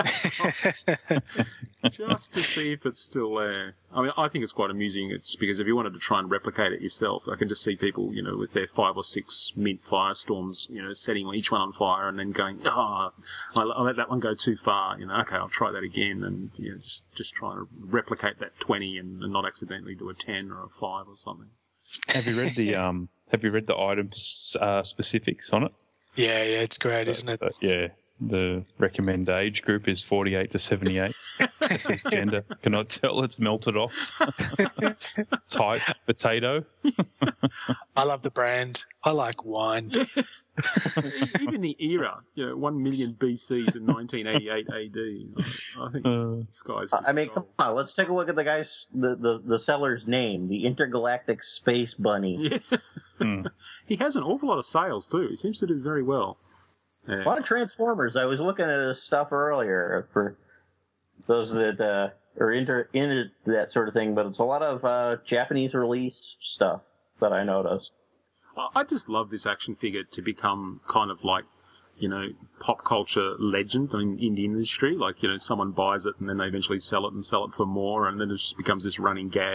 Just to see if it's still there. I mean, I think it's quite amusing. It's because if you wanted to try and replicate it yourself, I can just see people, with their 5 or 6 mint Firestorms, setting each one on fire and then going, I let that one go too far. Okay, I'll try that again, and just try to replicate that 20 and not accidentally do a 10 or a 5 or something. Have you read the items specifics on it? Yeah, it's great, isn't it? Yeah. The recommended age group is 48 to 78. It says gender. Cannot tell. It's melted off. Type potato. I love the brand. I like wine. Even the era, 1 million BC to 1988 AD. I think the sky's just come on. Let's take a look at the guy's the seller's name, the Intergalactic Space Bunny. Yeah. He has an awful lot of sales too. He seems to do very well. A lot of Transformers. I was looking at his stuff earlier for those that are into that sort of thing, but it's a lot of Japanese release stuff that I noticed. I just love this action figure to become kind of like, pop culture legend in the industry. Like, someone buys it and then they eventually sell it for more, and then it just becomes this running gag.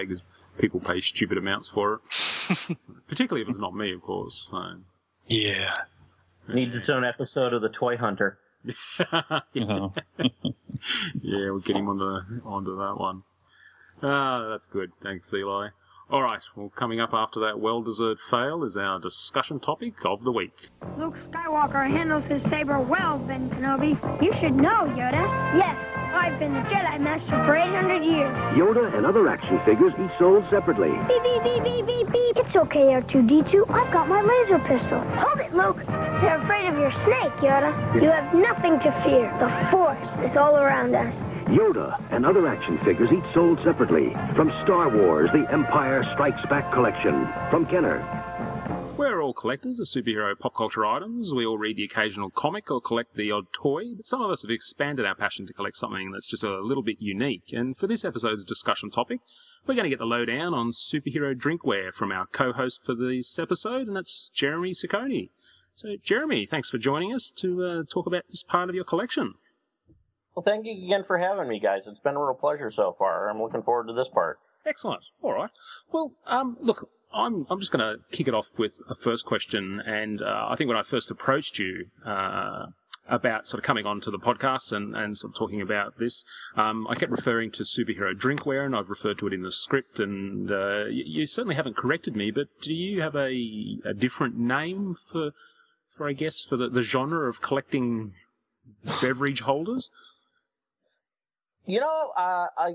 people pay stupid amounts for it. Particularly if it's not me, of course. So. Yeah. Needs its own episode of The Toy Hunter. Yeah, we'll get him onto that one. That's good. Thanks, Eli. All right, well, coming up after that well-deserved fail is our discussion topic of the week. Luke Skywalker handles his saber well, Ben Kenobi. You should know, Yoda. Yes, I've been the Jedi Master for 800 years. Yoda and other action figures each sold separately. Beep, beep, beep, beep, beep, beep. It's okay, R2-D2. I've got my laser pistol. Hold it, Luke. They're afraid of your snake, Yoda. You have nothing to fear. The Force is all around us. Yoda and other action figures each sold separately. From Star Wars, The Empire Strikes Back collection. From Kenner. We're all collectors of superhero pop culture items. We all read the occasional comic or collect the odd toy, but some of us have expanded our passion to collect something that's just a little bit unique. And for this episode's discussion topic, we're going to get the lowdown on superhero drinkware from our co-host for this episode, and that's Jeremy Ciccone. So, Jeremy, thanks for joining us to talk about this part of your collection. Well, thank you again for having me, guys. It's been a real pleasure so far. I'm looking forward to this part. Excellent. All right. Well, look, I'm just going to kick it off with a first question, and I think when I first approached you about sort of coming on to the podcast and sort of talking about this, I kept referring to superhero drinkware, and I've referred to it in the script, and you certainly haven't corrected me, but do you have a different name for I guess, for the genre of collecting beverage holders? You know, I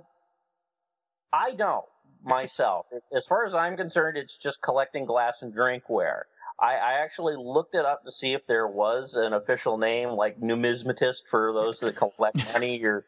don't myself. As far as I'm concerned, it's just collecting glass and drinkware. I actually looked it up to see if there was an official name, like numismatist for those that collect money, or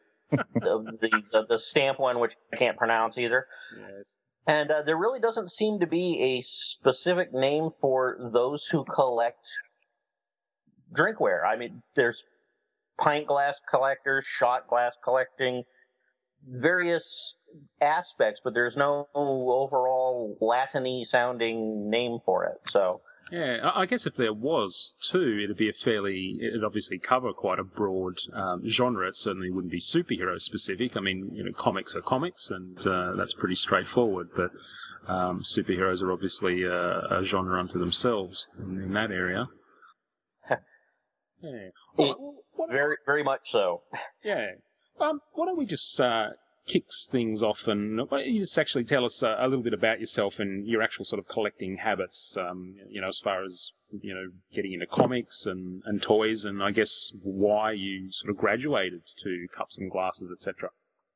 the stamp one, which I can't pronounce either. Yes. And there really doesn't seem to be a specific name for those who collect drinkware. I mean, there's pint glass collectors, shot glass collecting, various aspects, but there's no overall Latin-y sounding name for it. So yeah, I guess if there was too, it'd obviously cover quite a broad genre. It certainly wouldn't be superhero specific. I mean, you know, comics are comics, and that's pretty straightforward. But superheroes are obviously a genre unto themselves in that area. Yeah. Very, very much so. Yeah. Why don't we just kick things off, and why don't you just actually tell us a little bit about yourself and your actual sort of collecting habits, you know, as far as, you know, getting into comics and toys, and I guess why you sort of graduated to cups and glasses, etc.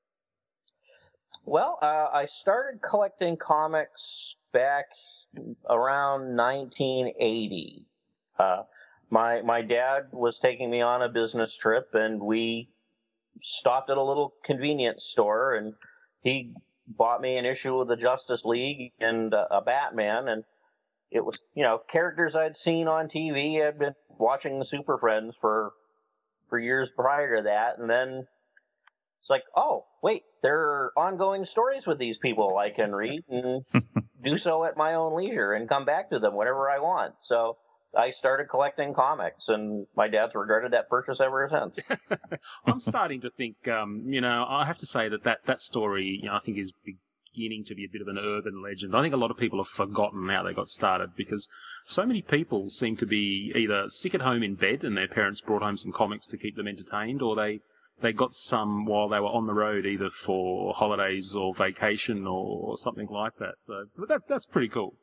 Well, I started collecting comics back around 1980. My dad was taking me on a business trip, and we stopped at a little convenience store, and he bought me an issue of the Justice League and a Batman, and it was, you know, characters I'd seen on TV. I'd been watching the Super Friends for years prior to that, and then it's like, oh, wait, there are ongoing stories with these people I can read and do so at my own leisure and come back to them whenever I want. So I started collecting comics, and my dad's regretted that purchase ever since. I'm starting to think, you know, I have to say that story, you know, I think is beginning to be a bit of an urban legend. I think a lot of people have forgotten how they got started, because so many people seem to be either sick at home in bed and their parents brought home some comics to keep them entertained, or they got some while they were on the road, either for holidays or vacation or something like that. So that's pretty cool.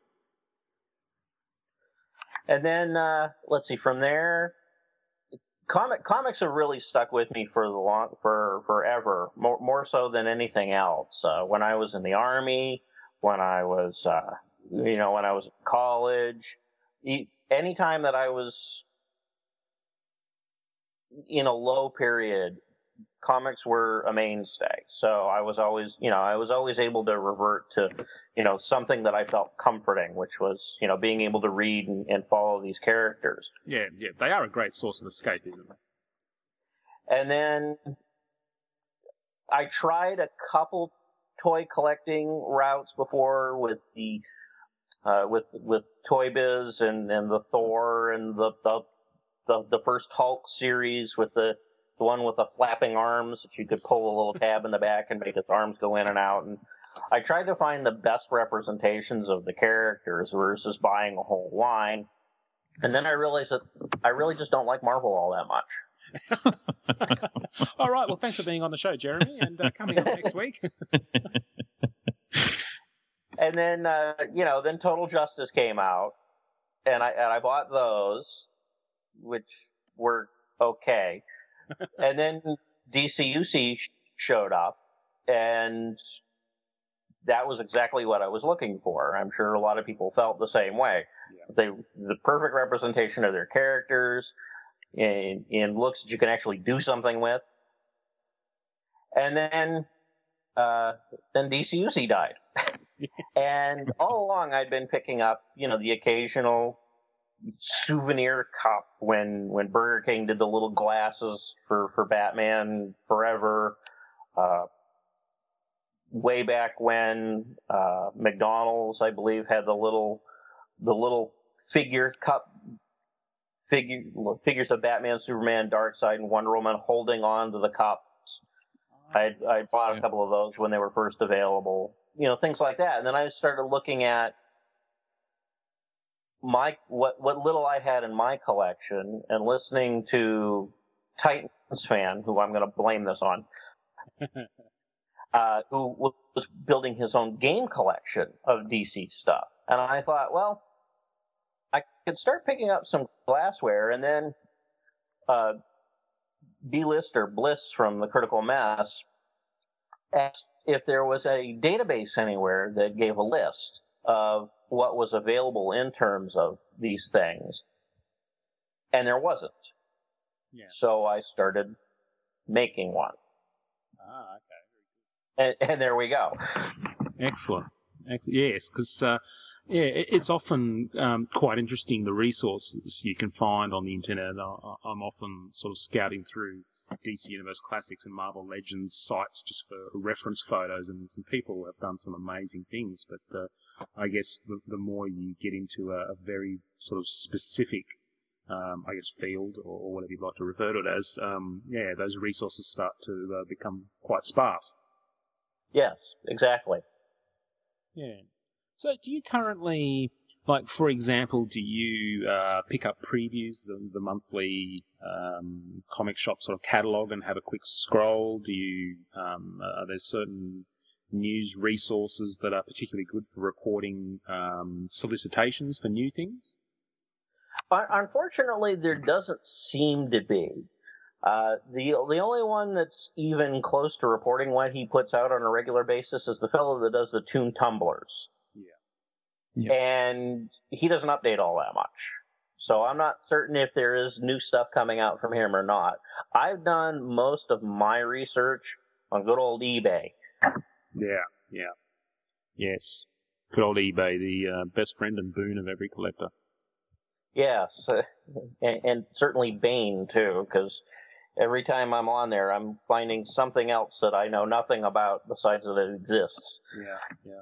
And then, let's see, from there, comics have really stuck with me for forever, more so than anything else. When I was in the Army, when I was, when I was in college, anytime that I was in a low period, comics were a mainstay. So I was always able to revert to, something that I felt comforting, which was, being able to read and follow these characters. Yeah, they are a great source of escapism. And then I tried a couple toy collecting routes before with the with Toy Biz and the Thor and the first Hulk series with the one with the flapping arms that you could pull a little tab in the back and make his arms go in and out. And I tried to find the best representations of the characters versus buying a whole line. And then I realized that I really just don't like Marvel all that much. All right. Well, thanks for being on the show, Jeremy, and coming up next week. And then, then Total Justice came out, and I bought those, which were okay. And then DCUC showed up, and that was exactly what I was looking for. I'm sure a lot of people felt the same way. Yeah. The perfect representation of their characters in looks that you can actually do something with. And then DCUC died. And all along I'd been picking up, the occasional souvenir cup when Burger King did the little glasses for Batman Forever. Way back when McDonald's, I believe, had the little figure cup figures of Batman, Superman, Darkseid, and Wonder Woman holding on to the cups. I bought a couple of those when they were first available. Things like that. And then I started looking at what little I had in my collection and listening to Titans Fan, who I'm going to blame this on, who was building his own game collection of DC stuff. And I thought, well, I could start picking up some glassware, and then B-List or Bliss from the Critical Mass asked if there was a database anywhere that gave a list of what was available in terms of these things. And there wasn't. Yeah. So I started making one. Okay. And there we go. Excellent. Yes, because it's often quite interesting, the resources you can find on the internet. I'm often sort of scouting through DC Universe Classics and Marvel Legends sites just for reference photos, and some people have done some amazing things. But I guess the more you get into a very sort of specific, field or whatever you'd like to refer to it as, those resources start to become quite sparse. Yes, exactly. Yeah. So do you currently, for example, do you pick up previews, the monthly comic shop sort of catalogue, and have a quick scroll? Do you, are there certain news resources that are particularly good for reporting solicitations for new things? Unfortunately, there doesn't seem to be. The only one that's even close to reporting what he puts out on a regular basis is the fellow that does the Toon Tumblers. Yeah. And he doesn't update all that much. So I'm not certain if there is new stuff coming out from him or not. I've done most of my research on good old eBay. Yeah. Yes. Good old eBay, the best friend and boon of every collector. Yes. And certainly Bane, too, because every time I'm on there, I'm finding something else that I know nothing about besides that it exists. Yeah.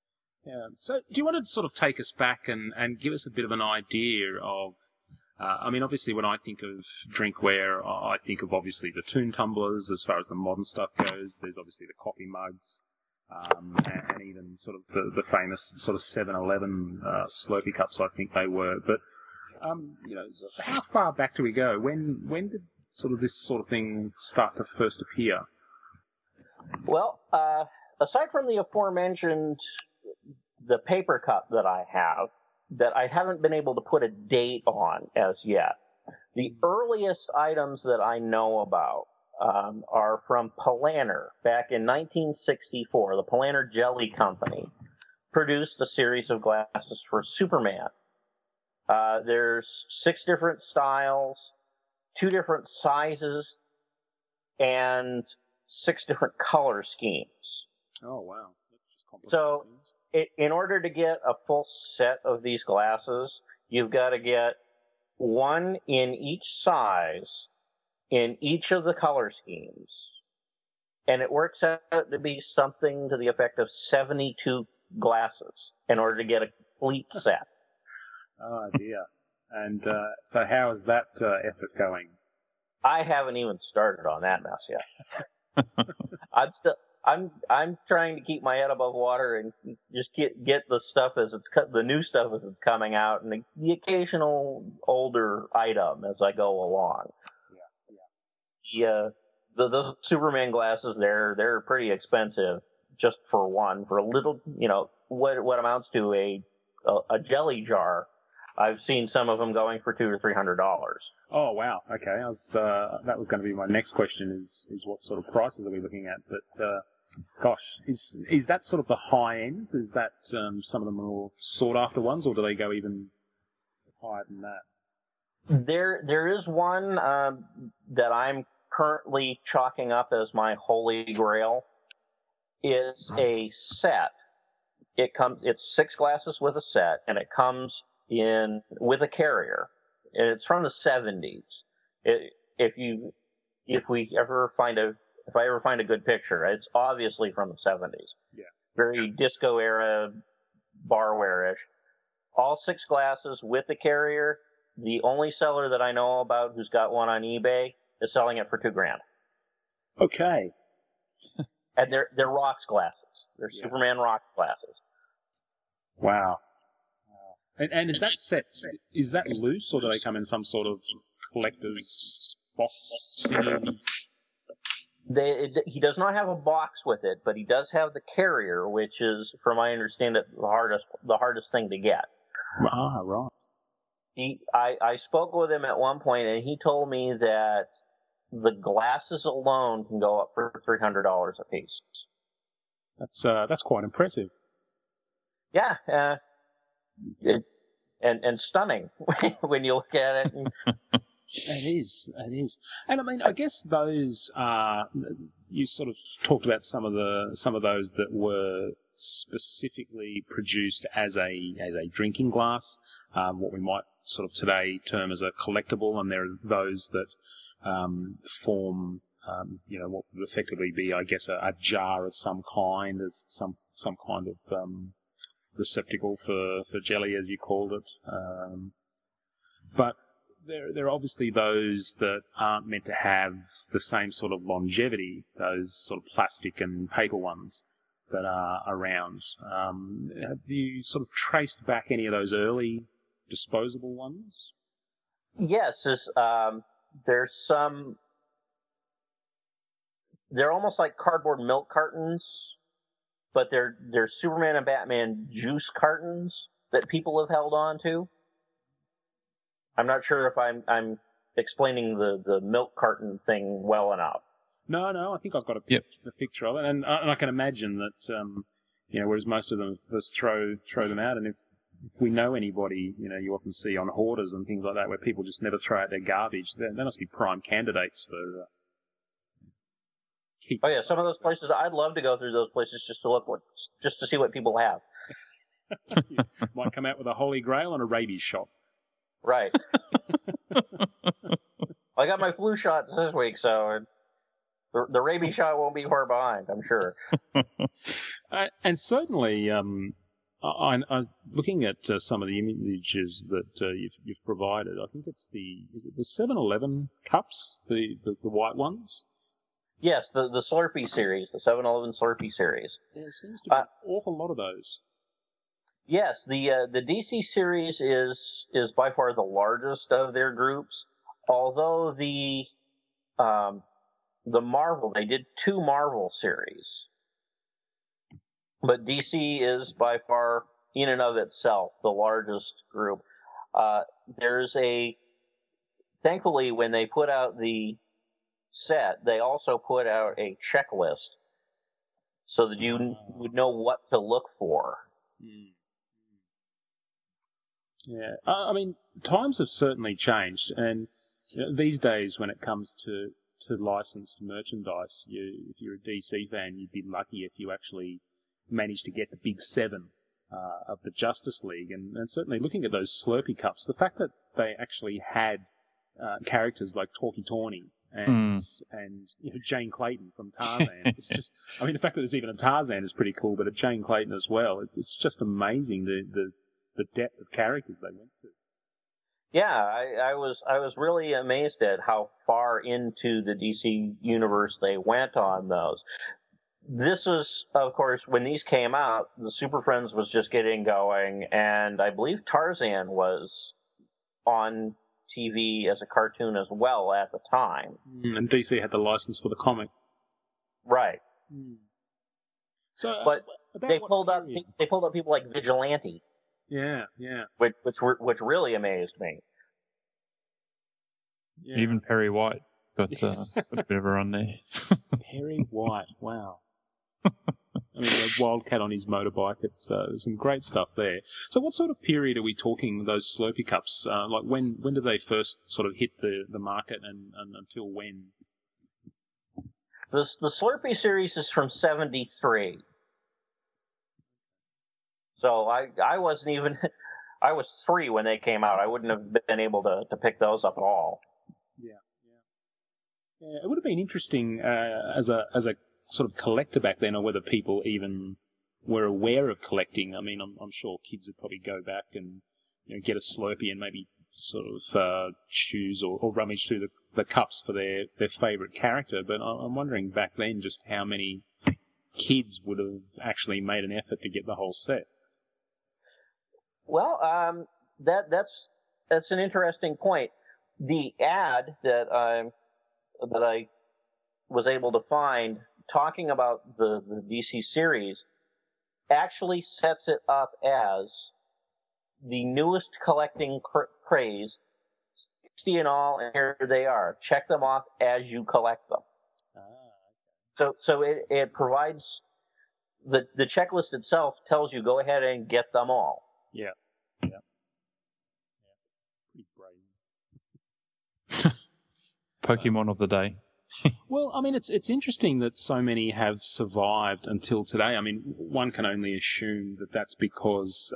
So do you want to sort of take us back and give us a bit of an idea of, obviously when I think of drinkware, I think of obviously the Toon Tumblers as far as the modern stuff goes. There's obviously the coffee mugs, and even sort of the famous sort of 7-Eleven Slurpee cups, I think they were. But, how far back do we go? When did sort of this sort of thing start to first appear? Well, aside from the aforementioned the paper cup that I have, that I haven't been able to put a date on as yet, the earliest items that I know about are from Polaner. Back in 1964, the Polaner Jelly Company produced a series of glasses for Superman. There's 6 different styles, 2 different sizes, and 6 different color schemes. Oh, wow. So in order to get a full set of these glasses, you've got to get one in each size in each of the color schemes. And it works out to be something to the effect of 72 glasses in order to get a complete set. Oh, dear. And so how is that effort I'm trying to keep my head above water and just get the stuff the new stuff as it's coming out, and the occasional older item as I go along. Yeah. The Superman glasses, they're pretty expensive just for one, for a little, what amounts to a jelly jar. I've seen some of them going for $200 to $300. Oh wow, okay. That was going to be my next question: is what sort of prices are we looking at? But gosh, is that sort of the high end? Is that some of the more sought after ones, or do they go even higher than that? There is one that I'm currently chalking up as my holy grail. It's a set. It's 6 glasses with a set, and it comes in with a carrier. And it's from the 70s. If I ever find a good picture, it's obviously from the 70s. Yeah. Very disco era, barware-ish. All 6 glasses with the carrier. The only seller that I know about who's got one on eBay is selling it for $2,000. Okay. And they're Rocks glasses. They're Superman Rocks glasses. Wow. And is that set? Is that loose, or do they come in some sort of collector's box? He does not have a box with it, but he does have the carrier, which is, from my understanding, the hardest thing to get. Ah, right. I spoke with him at one point, and he told me that the glasses alone can go up for $300 a piece. That's quite impressive. Yeah, and stunning when you look at it. It is. And I mean, I guess those you sort of talked about some of those that were specifically produced as a drinking glass, what we might sort of today term as a collectible, and there are those that form what would effectively be, I guess, a jar of some kind, as some kind of receptacle for jelly, as you called it. But there are obviously those that aren't meant to have the same sort of longevity, those sort of plastic and paper ones that are around. Have you sort of traced back any of those early disposable ones? Yes, there's some. They're almost like cardboard milk cartons, but they're Superman and Batman juice cartons that people have held on to. I'm not sure if I'm explaining the milk carton thing well enough. No, I think I've got a picture of it, and I can imagine that, whereas most of them just throw them out, and if we know anybody, you often see on hoarders and things like that, where people just never throw out their garbage, they must be prime candidates for. Oh yeah, some of those places, I'd love to go through those places just to see what people have. You might come out with a holy grail and a rabies shot. Right. I got my flu shot this week, so the rabies shot won't be far behind, I'm sure. And certainly, I was looking at some of the images that you've provided. I think is it the 7-Eleven cups, the white ones? Yes, the Slurpee series, the 7-Eleven Slurpee series. There seems to be an awful lot of those. Yes, the DC series is by far the largest of their groups. Although the Marvel, they did 2 Marvel series, but DC is by far, in and of itself, the largest group. Thankfully, when they put out the set, they also put out a checklist so that you would know what to look for. Yeah, I mean, times have certainly changed, and these days when it comes to licensed merchandise, if you're a DC fan, you'd be lucky if you actually managed to get the big 7 of the Justice League, and certainly looking at those Slurpee cups, the fact that they actually had characters like Talkie Tawny and Jane Clayton from Tarzan. It's just, I mean, the fact that there's even a Tarzan is pretty cool, but a Jane Clayton as well. It's just amazing the depth of characters they went to. Yeah, I was really amazed at how far into the DC universe they went on those. this is, of course, when these came out, the Super Friends was just getting going, and I believe Tarzan was on TV as a cartoon as well at the time. And DC had the license for the comic. Right. So, but about they what pulled up period? people like Vigilante, Yeah. which really amazed me. Yeah. Even Perry White got a bit of a run there. Perry White, wow. I mean, a Wildcat on his motorbike, there's some great stuff there. So what sort of period are we talking, those Slurpee cups? Like when did they first sort of hit the market and until when? The Slurpee series is from '73. So I wasn't even, I was 3 when they came out. I wouldn't have been able to pick those up at all. Yeah, it would have been interesting as a sort of collector back then, or whether people even were aware of collecting. I mean, I'm sure kids would probably go back and get a Slurpee and maybe sort of choose or rummage through the cups for their favourite character. But I'm wondering back then just how many kids would have actually made an effort to get the whole set. Well, that's an interesting point. The ad that I was able to find talking about the DC series actually sets it up as the newest collecting craze, 60 in all, and here they are. Check them off as you collect them. So it provides the checklist itself tells you go ahead and get them all. Yeah. Pretty brave. Pokemon of the day. Well, I mean, it's interesting that so many have survived until today. I mean, one can only assume that that's because,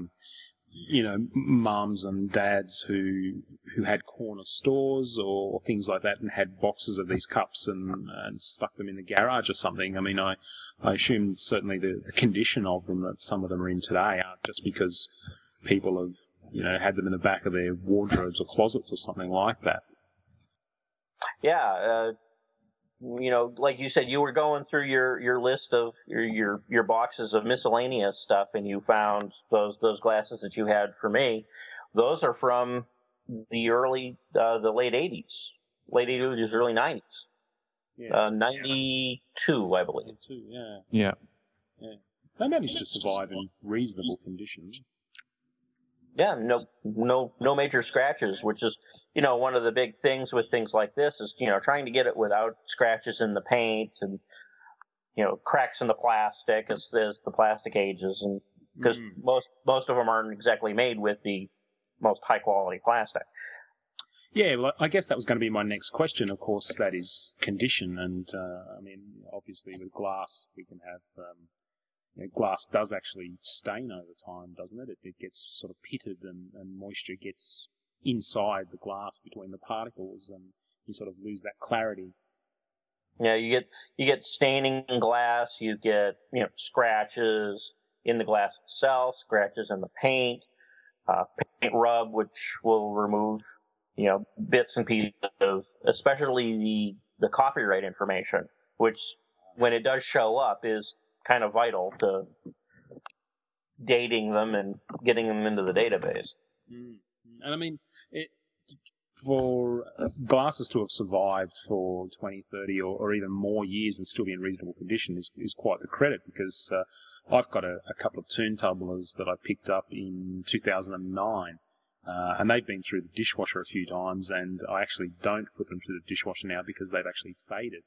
mums and dads who had corner stores or things like that and had boxes of these cups and stuck them in the garage or something. I mean, I assume certainly the condition of them that some of them are in today aren't just because people have, had them in the back of their wardrobes or closets or something like that. Yeah, like you said, you were going through your list of your boxes of miscellaneous stuff, and you found those glasses that you had for me. Those are from the late 80s, early 90s. Yeah. 92, I believe. Yeah. They managed to survive in reasonable conditions. Yeah, no major scratches, which is, one of the big things with things like this is, trying to get it without scratches in the paint and, cracks in the plastic as the plastic ages, and because most of them aren't exactly made with the most high quality plastic. Yeah, well, I guess that was going to be my next question. Of course, that is condition, and obviously with glass we can have. Glass does actually stain over time, doesn't it? It gets sort of pitted and moisture gets inside the glass between the particles, and you sort of lose that clarity. Yeah, you get staining in glass, you get scratches in the glass itself, scratches in the paint rub, which will remove bits and pieces of, especially the copyright information, which when it does show up is kind of vital to dating them and getting them into the database. And I mean, for glasses to have survived for 20, 30 or even more years and still be in reasonable condition is quite the credit, because I've got a couple of Toon Tumblers that I picked up in 2009, and they've been through the dishwasher a few times, and I actually don't put them through the dishwasher now because they've actually faded.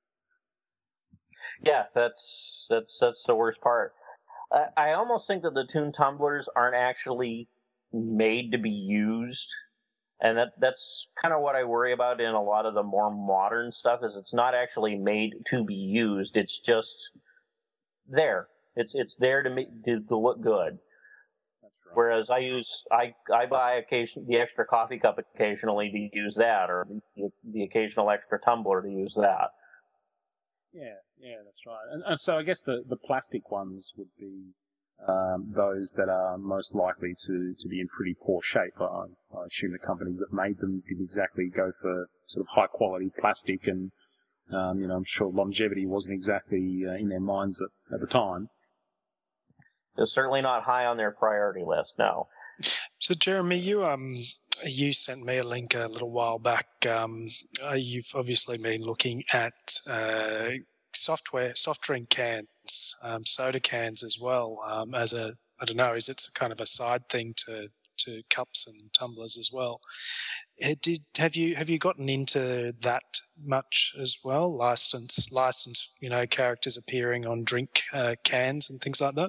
Yeah, that's the worst part. I almost think that the Toon Tumblers aren't actually made to be used, and that's kind of what I worry about in a lot of the more modern stuff. Is it's not actually made to be used; it's just there. It's there to look good. That's right. Whereas I buy the extra coffee cup occasionally to use that, or the occasional extra tumbler to use that. Yeah, that's right. And so I guess the plastic ones would be those that are most likely to be in pretty poor shape. I assume the companies that made them didn't exactly go for sort of high quality plastic and I'm sure longevity wasn't exactly in their minds at the time. It's certainly not high on their priority list, no. So, Jeremy, you sent me a link a little while back. You've obviously been looking at soft drink cans, soda cans as well. I don't know, is it kind of a side thing to cups and tumblers as well? Have you gotten into that much as well? Licensed, characters appearing on drink cans and things like that.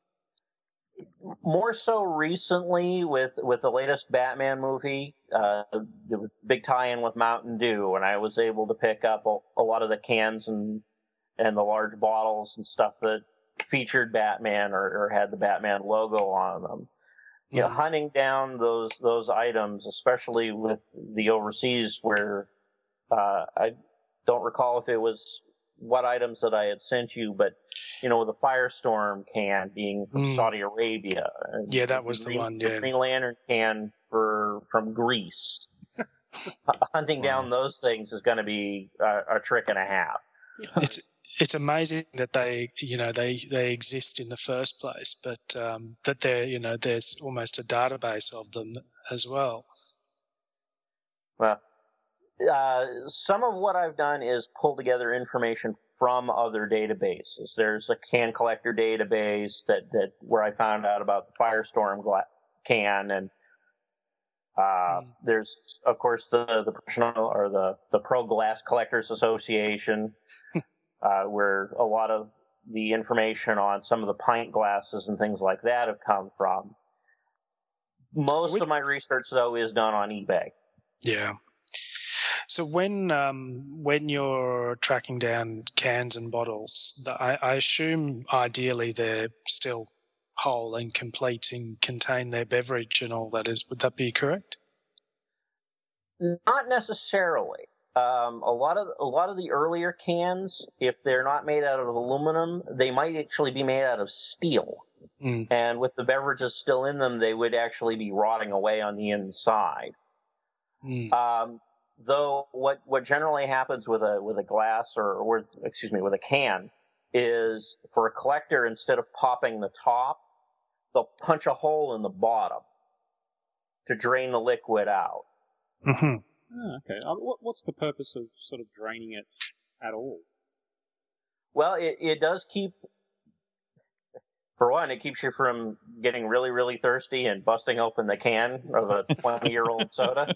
More so recently with the latest Batman movie, there was a big tie-in with Mountain Dew, and I was able to pick up a lot of the cans and the large bottles and stuff that featured Batman or had the Batman logo on them. You know, hunting down those items, especially with the overseas, where I don't recall if it was what items that I had sent you, but the Firestorm can being from Saudi Arabia. Yeah, that was the one. Yeah, the Green Lantern can from Greece. Hunting down those things is going to be a trick and a half. It's amazing that they exist in the first place, but that there's almost a database of them as well. Well, some of what I've done is pull together information from other databases. There's a can collector database that where I found out about the Firestorm can, and there's of course the professional or the Pro Glass Collectors Association, where a lot of the information on some of the pint glasses and things like that have come from. Most of my research though is done on eBay. Yeah. So when you're tracking down cans and bottles, I assume ideally they're still whole and complete and contain their beverage and all that. Would that be correct? Not necessarily. A lot of the earlier cans, if they're not made out of aluminum, they might actually be made out of steel. And with the beverages still in them, they would actually be rotting away on the inside. Though what generally happens with a glass or with a can is, for a collector, instead of popping the top, they'll punch a hole in the bottom to drain the liquid out. Oh, okay. What's the purpose of sort of draining it at all? Well, it does keep, for one, it keeps you from getting really, really thirsty and busting open the can of a 20-year-old soda.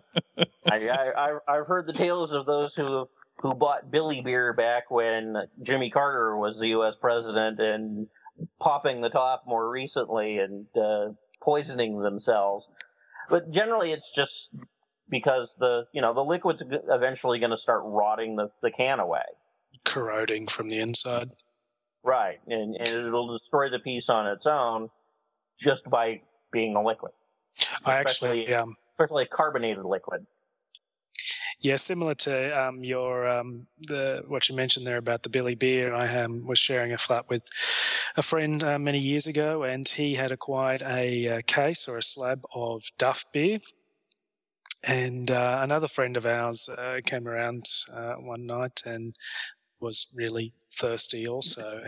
I've heard the tales of those who bought Billy beer back when Jimmy Carter was the U.S. president and popping the top more recently and poisoning themselves. But generally, it's just because the liquid's eventually going to start rotting the can away, corroding from the inside. Right, and it'll destroy the piece on its own just by being a liquid. Especially a carbonated liquid. Yeah, similar to your what you mentioned there about the Billy beer. I was sharing a flat with a friend many years ago, and he had acquired a case or a slab of Duff beer. And another friend of ours came around one night and was really thirsty also,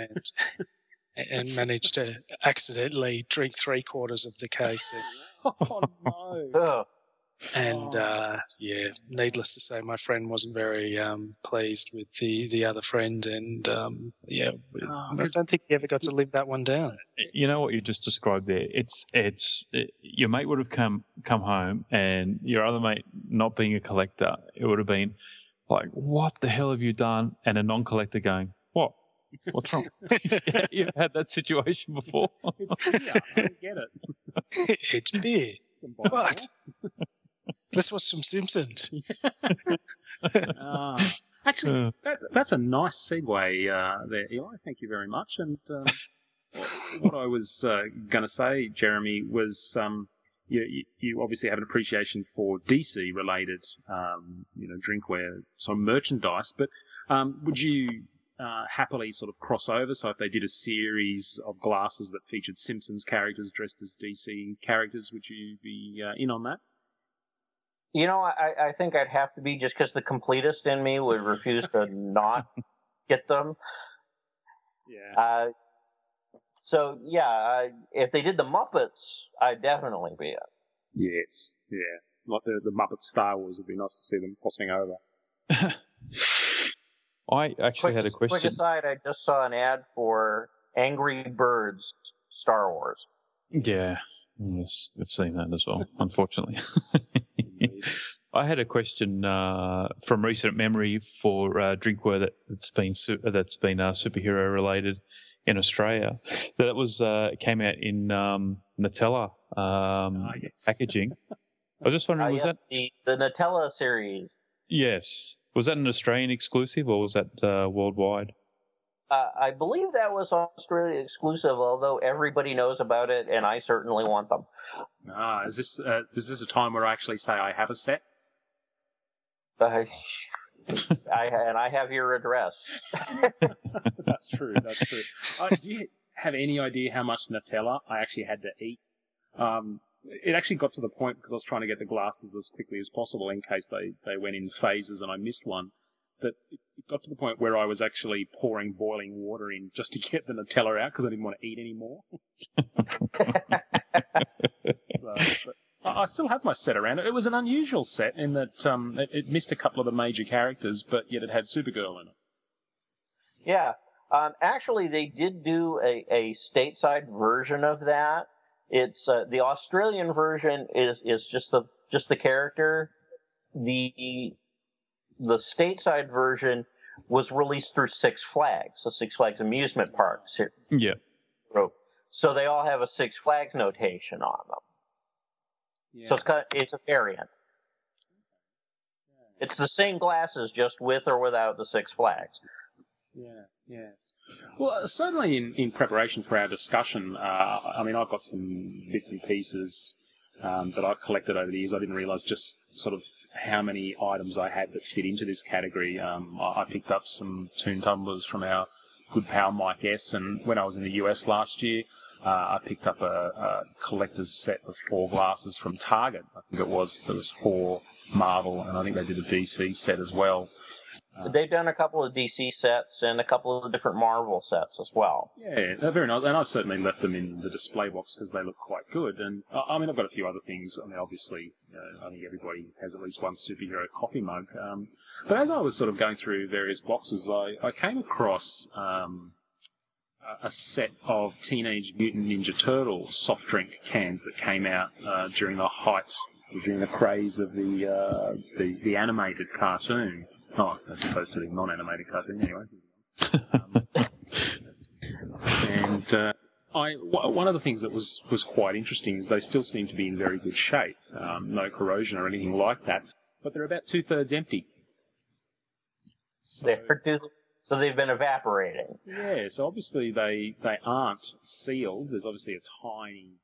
and managed to accidentally drink 3/4 of the case. Oh no! And needless to say, my friend wasn't very pleased with the other friend, and I don't think he ever got to live that one down. You know what you just described there? It's your mate would have come home, and your other mate, not being a collector, it would have been like, "What the hell have you done?" And a non-collector going, "What? What's wrong?" You've had that situation before. It's beer. I don't get it. It's beer. What? Let's watch some Simpsons. Actually, that's a nice segue there, Eli. Thank you very much. And what I was going to say, Jeremy, was you obviously have an appreciation for DC-related, drinkware sort of merchandise. But would you happily sort of cross over? So if they did a series of glasses that featured Simpsons characters dressed as DC characters, would you be in on that? You know, I think I'd have to be, just because the completist in me would refuse to not get them. Yeah. So, yeah, if they did the Muppets, I'd definitely be it. Yes, yeah. Like the Muppet Star Wars, would be nice to see them crossing over. I actually had a question. Quick aside, I just saw an ad for Angry Birds Star Wars. Yeah, yes, I've seen that as well, unfortunately. I had a question from recent memory for drinkware that's been superhero related in Australia. That was came out in Nutella yes. packaging. I was just wondering, was yes, that the Nutella series? Yes, was that an Australian exclusive or was that worldwide? I believe that was Australia exclusive, although everybody knows about it, and I certainly want them. Is this a time where I actually say I have a set? I have your address. That's true. That's true. Do you have any idea how much Nutella I actually had to eat? It actually got to the point, because I was trying to get the glasses as quickly as possible in case they went in phases and I missed one, that it got to the point where I was actually pouring boiling water in just to get the Nutella out because I didn't want to eat anymore. But I still have my set around. It was an unusual set in that it missed a couple of the major characters, but yet it had Supergirl in it. Yeah. Actually, they did do a stateside version of that. It's the Australian version is just the character. The stateside version was released through Six Flags, the Six Flags amusement parks here. Yeah. So they all have a Six Flags notation on them. Yeah. So it's a variant. It's the same glasses, just with or without the Six Flags. Yeah. Well, certainly in preparation for our discussion, I mean, I've got some bits and pieces that I've collected over the years. I didn't realise just sort of how many items I had that fit into this category. I picked up some tune tumblers from our good pal Mike S, and when I was in the US last year, I picked up a collector's set of 4 glasses from Target. I think it was. There was 4 Marvel, and I think they did a DC set as well. They've done a couple of DC sets and a couple of different Marvel sets as well. Yeah, they're very nice. And I've certainly left them in the display box because they look quite good. And I mean, I've got a few other things. I mean, obviously, I think everybody has at least one superhero coffee mug. But as I was sort of going through various boxes, I came across a set of Teenage Mutant Ninja Turtle soft drink cans that came out during the craze of the animated cartoon. Oh, as opposed to the non-animated cartoon, anyway. And one of the things that was quite interesting is they still seem to be in very good shape. No corrosion or anything like that. But they're about 2/3 empty. So they've been evaporating. Yeah, so obviously they aren't sealed. There's obviously a tiny,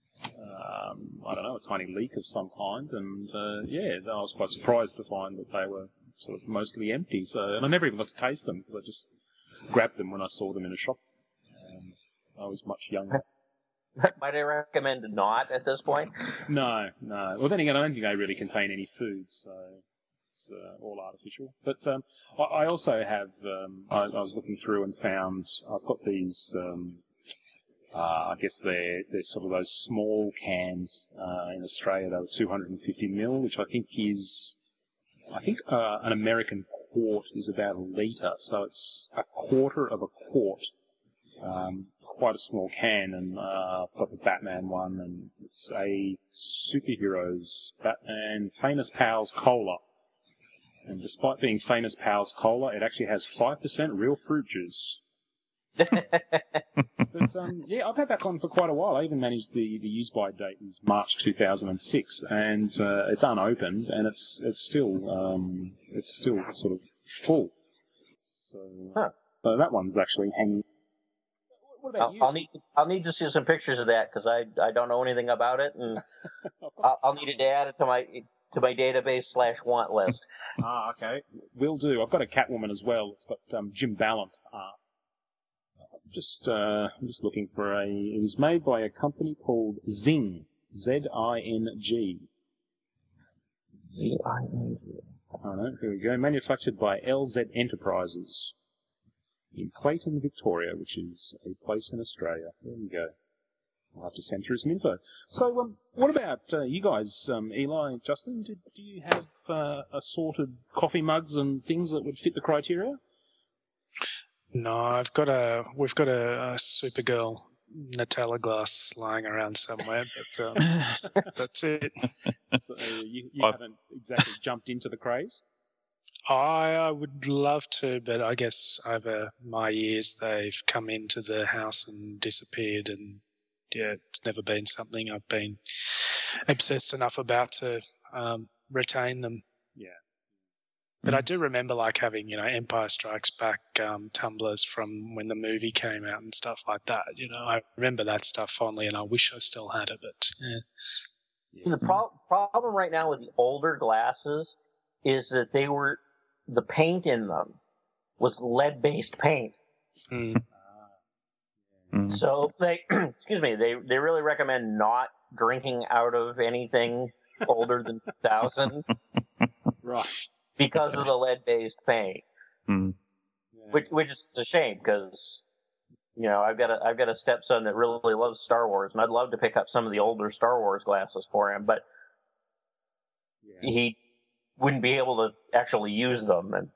a tiny leak of some kind. And, I was quite surprised to find that they were sort of mostly empty. And I never even got to taste them because I just grabbed them when I saw them in a shop. I was much younger. Might I recommend not at this point? No. Well, then again, I don't think they really contain any food, so it's all artificial. But I also have, I was looking through and found, I've got these, I guess they're sort of those small cans in Australia. They were 250ml, which I think is, an American quart is about a litre, so it's a quarter of a quart. Quite a small can, and I've got the Batman one, and it's a Superheroes Batman Famous Pals Cola. And despite being Famous Pals Cola, it actually has 5% real fruit juice. But I've had that one for quite a while. I even managed the use-by date is March 2006, and it's unopened, and it's still sort of full. So that one's actually hanging. What about you? I'll need to see some pictures of that because I don't know anything about it, and I'll need to add it to my database /want list. Okay, will do. I've got a Catwoman as well. It's got Jim Ballant art. I'm just looking for it was made by a company called Zing, Z-I-N-G. Oh no, here we go. Manufactured by LZ Enterprises in Clayton, Victoria, which is a place in Australia. There we go. I'll have to send through some info. So, what about you guys, Eli and Justin? Do you have assorted coffee mugs and things that would fit the criteria? No, we've got a Supergirl Nutella glass lying around somewhere, but that's it. So you haven't exactly jumped into the craze? I would love to, but I guess over my years they've come into the house and disappeared, and yeah, it's never been something I've been obsessed enough about to retain them. Yeah. But I do remember like having, Empire Strikes Back tumblers from when the movie came out and stuff like that. I remember that stuff fondly, and I wish I still had it. But The problem right now with the older glasses is that the paint in them was lead-based paint. So they really recommend not drinking out of anything older than 2000. Right. Because of the lead-based paint, which is a shame because I've got a stepson that really loves Star Wars, and I'd love to pick up some of the older Star Wars glasses for him, but he wouldn't be able to actually use them, and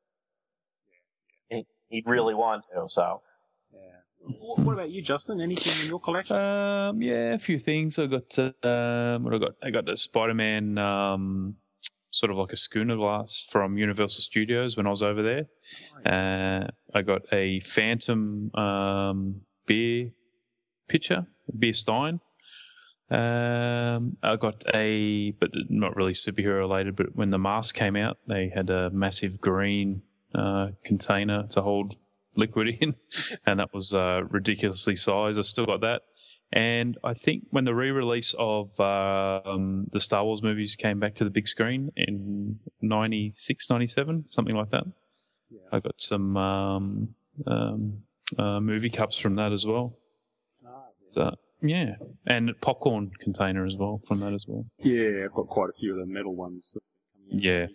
he'd really want to. So, what about you, Justin? Anything in your collection? Yeah, a few things. I got I got the Spider-Man. Sort of like a schooner glass from Universal Studios when I was over there. I got a Phantom beer pitcher, beer stein. I got but not really superhero related, but when the mask came out, they had a massive green container to hold liquid in, and that was ridiculously sized. I still got that. And I think when the re-release of the Star Wars movies came back to the big screen in 96, 97, something like that, I got some movie cups from that as well. So, yeah, and a popcorn container as well from that as well. Yeah, I've got quite a few of the metal ones. Yeah.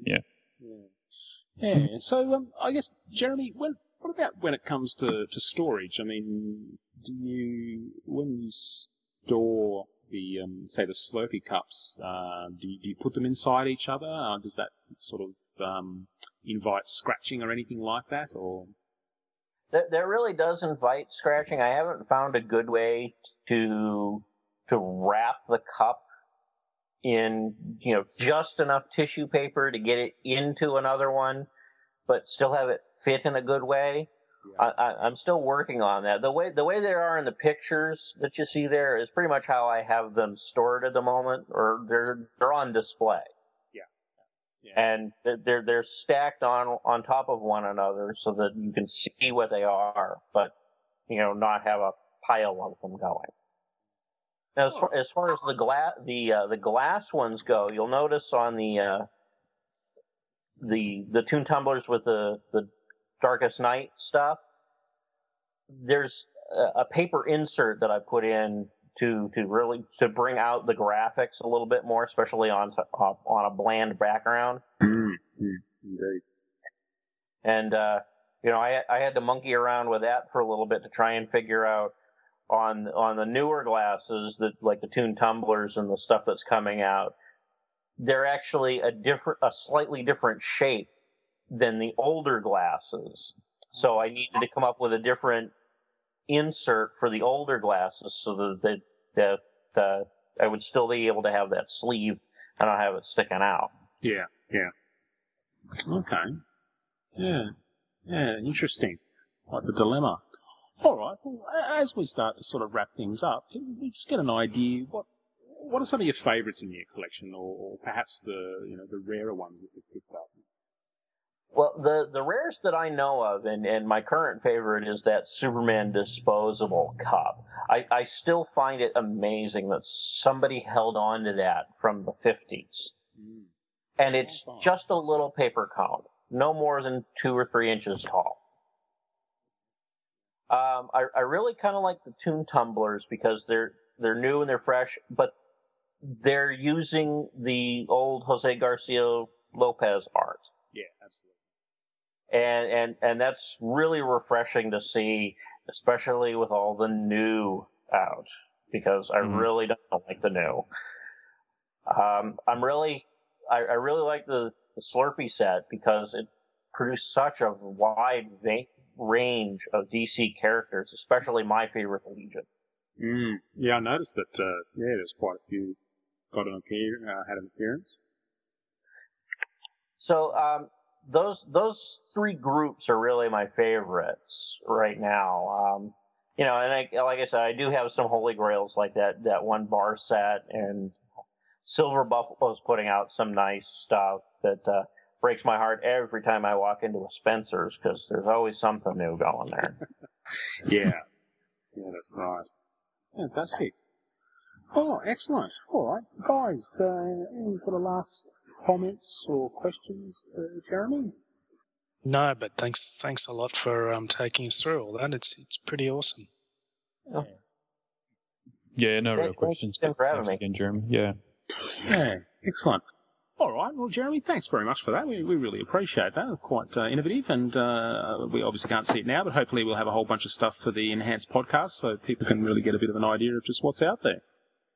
So, I guess, Jeremy, what about when it comes to storage? I mean, when you store the, say, the Slurpee cups, do you put them inside each other? Does that sort of invite scratching or anything like that? Or that really does invite scratching. I haven't found a good way to wrap the cup in, just enough tissue paper to get it into another one, but still have it fit in a good way. I'm still working on that. The way they are in the pictures that you see there is pretty much how I have them stored at the moment, or they're on display. And they're stacked on top of one another so that you can see what they are, but not have a pile of them going. Now, as far as the glass ones go, you'll notice on the Toon Tumblers with the Darkest Night stuff, there's a paper insert that I put in to bring out the graphics a little bit more, especially on a bland background. Indeed. And I had to monkey around with that for a little bit to try and figure out on the newer glasses that like the Toon Tumblers and the stuff that's coming out, they're actually a slightly different shape than the older glasses. So I needed to come up with a different insert for the older glasses so that I would still be able to have that sleeve and not have it sticking out. Yeah. Okay. Yeah, interesting. Like the dilemma. All right, well, as we start to sort of wrap things up, can we just get an idea, what are some of your favourites in your collection, or perhaps the rarer ones that you've picked up? Well, the rarest that I know of, and my current favorite, is that Superman disposable cup. I still find it amazing that somebody held on to that from the 50s. And it's just a little paper cone, no more than 2 or 3 inches tall. I really kind of like the Toon Tumblers because they're new and they're fresh, but they're using the old Jose Garcia Lopez art. Yeah, absolutely. And that's really refreshing to see, especially with all the new out, because I really don't like the new. I really like the Slurpee set because it produced such a wide range of DC characters, especially my favorite Legion. Yeah, I noticed that. There's quite a few had an appearance. So those three groups are really my favorites right now. And like I said, I do have some holy grails like that one bar set, and Silver Buffalo's putting out some nice stuff that breaks my heart every time I walk into a Spencer's, because there's always something new going there. Yeah, that's right. Fantastic. Oh, excellent. All right, guys, any sort of last comments or questions, Jeremy? No, but thanks a lot for taking us through all that. It's pretty awesome. Yeah, no real questions. Thanks for having Thanks me. again, Jeremy. Yeah. Yeah, excellent. All right, well, Jeremy, thanks very much for that. We really appreciate that. It's quite innovative, and we obviously can't see it now, but hopefully we'll have a whole bunch of stuff for the enhanced podcast so people can really get a bit of an idea of just what's out there.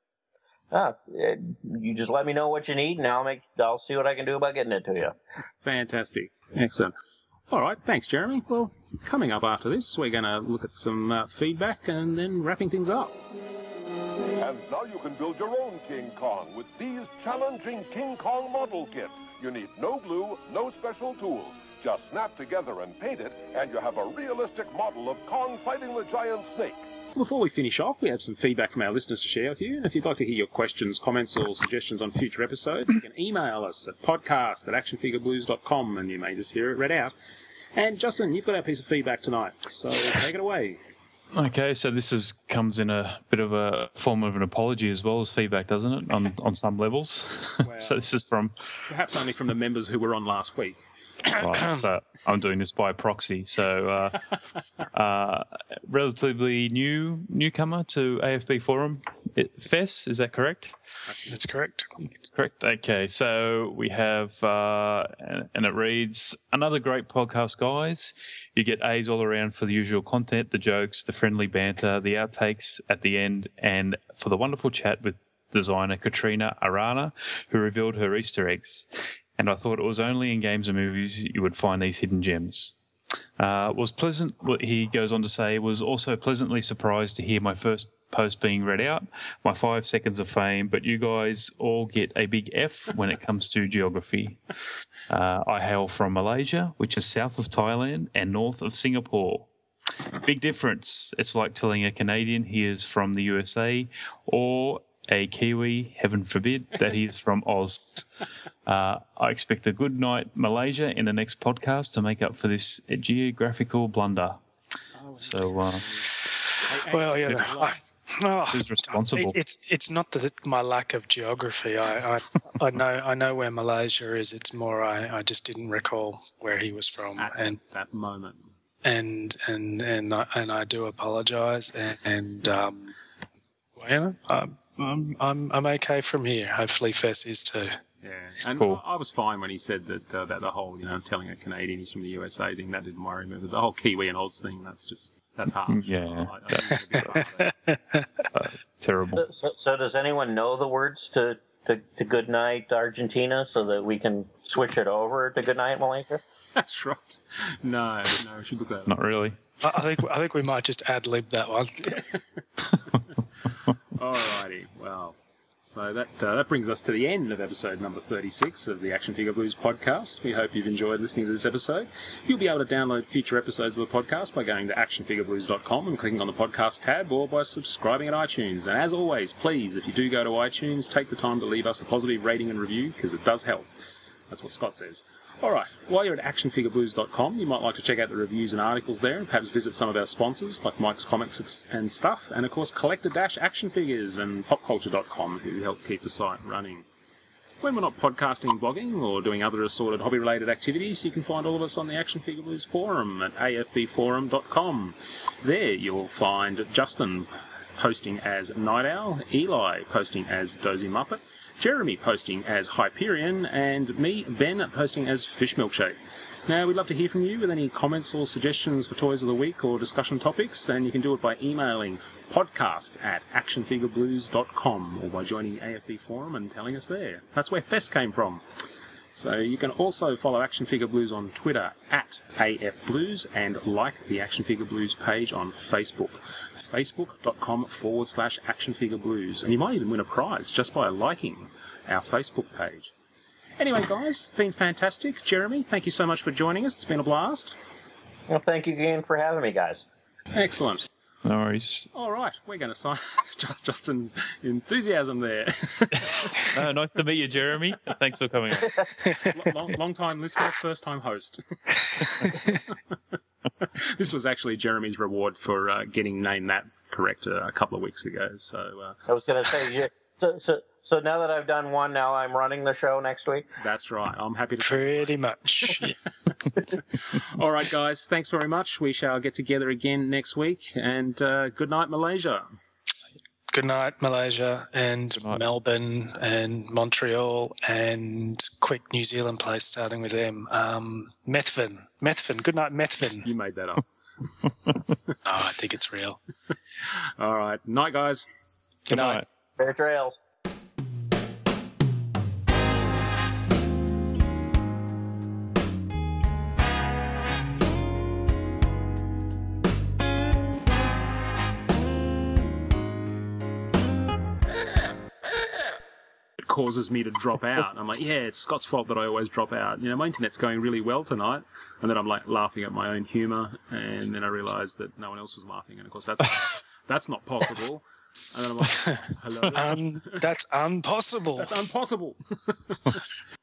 You just let me know what you need, and I'll see what I can do about getting it to you. Fantastic. Excellent. All right, thanks, Jeremy. Well, coming up after this, we're going to look at some feedback and then wrapping things up. And now you can build your own King Kong with these challenging King Kong model kits. You need no glue, no special tools. Just snap together and paint it, and you have a realistic model of Kong fighting the giant snake. Before we finish off, we have some feedback from our listeners to share with you. And if you'd like to hear your questions, comments, or suggestions on future episodes, you can email us at podcast@actionfigureblues.com, and you may just hear it read out. And Justin, you've got our piece of feedback tonight, so take it away. Okay, so this comes in a bit of a form of an apology as well as feedback, doesn't it? On some levels. Well, so this is from perhaps only from the members who were on last week. Right, so I'm doing this by proxy. So relatively newcomer to AFB Forum, Fess, is that correct? That's correct. Correct. Okay, so we have, and it reads, another great podcast, guys. You get A's all around for the usual content, the jokes, the friendly banter, the outtakes at the end, and for the wonderful chat with designer Katrina Arana, who revealed her Easter eggs. And I thought it was only in games and movies you would find these hidden gems. Was pleasant, he goes on to say, was also pleasantly surprised to hear my first post being read out, my 5 seconds of fame, but you guys all get a big F when it comes to geography. I hail from Malaysia, which is south of Thailand and north of Singapore. Big difference. It's like telling a Canadian he is from the USA, or a Kiwi, heaven forbid, that he is from Oz. I expect a good night, Malaysia, in the next podcast to make up for this geographical blunder. So, well, yeah, who's responsible? It's not my lack of geography. I know where Malaysia is. It's more I just didn't recall where he was from at that moment. And I do apologise. And I'm okay from here. Hopefully, Fess is too. Yeah, and cool. I was fine when he said that about the whole, telling a Canadian he's from the USA thing. That didn't worry me. But the whole Kiwi and Oz thing, that's harsh. Yeah, that's terrible. So does anyone know the words to Good Night Argentina so that we can switch it over to Good Night Malaysia? That's right. No, we should look at that. Not really. I think we might just ad-lib that one. Alrighty, well, so that brings us to the end of episode number 36 of the Action Figure Blues podcast. We hope you've enjoyed listening to this episode. You'll be able to download future episodes of the podcast by going to actionfigureblues.com and clicking on the podcast tab, or by subscribing at iTunes. And as always, please, if you do go to iTunes, take the time to leave us a positive rating and review, because it does help. That's what Scott says. Alright, while you're at actionfigureblues.com, you might like to check out the reviews and articles there, and perhaps visit some of our sponsors, like Mike's Comics and stuff, and of course Collector-Action Figures and popculture.com, who help keep the site running. When we're not podcasting, blogging, or doing other assorted hobby-related activities, you can find all of us on the Action Figure Blues forum at afbforum.com. There you'll find Justin posting as Night Owl, Eli posting as Dozy Muppet, Jeremy posting as Hyperion, and me, Ben, posting as Fish Milkshake. Now, we'd love to hear from you with any comments or suggestions for Toys of the Week or discussion topics, and you can do it by emailing podcast@actionfigureblues.com or by joining the AFB forum and telling us there. That's where Fest came from. So you can also follow Action Figure Blues on Twitter @AFBlues and like the Action Figure Blues page on Facebook, facebook.com/actionfigureblues. And you might even win a prize just by liking our Facebook page. Anyway, guys, it's been fantastic. Jeremy, thank you so much for joining us. It's been a blast. Well, thank you again for having me, guys. Excellent. No worries. All right, we're going to sign Justin's enthusiasm there. Nice to meet you, Jeremy. Thanks for coming on. Long-time listener, first-time host. This was actually Jeremy's reward for getting named that correct a couple of weeks ago. So I was going to say, so now that I've done one, now I'm running the show next week? That's right. I'm happy to... Pretty much. All right, guys. Thanks very much. We shall get together again next week. And good night, Malaysia. Good night, Malaysia, and Melbourne, and Montreal, and quick New Zealand place, starting with them. Methven. Good night, Methven. You made that up. I think it's real. All right. Night, guys. Good night. Fair trails. Causes me to drop out. I'm like, yeah, it's Scott's fault that I always drop out. You know, my internet's going really well tonight. And then I'm like laughing at my own humour, and then I realised that no one else was laughing, and of course that's not possible. And then I'm like, hello? That's impossible. That's impossible.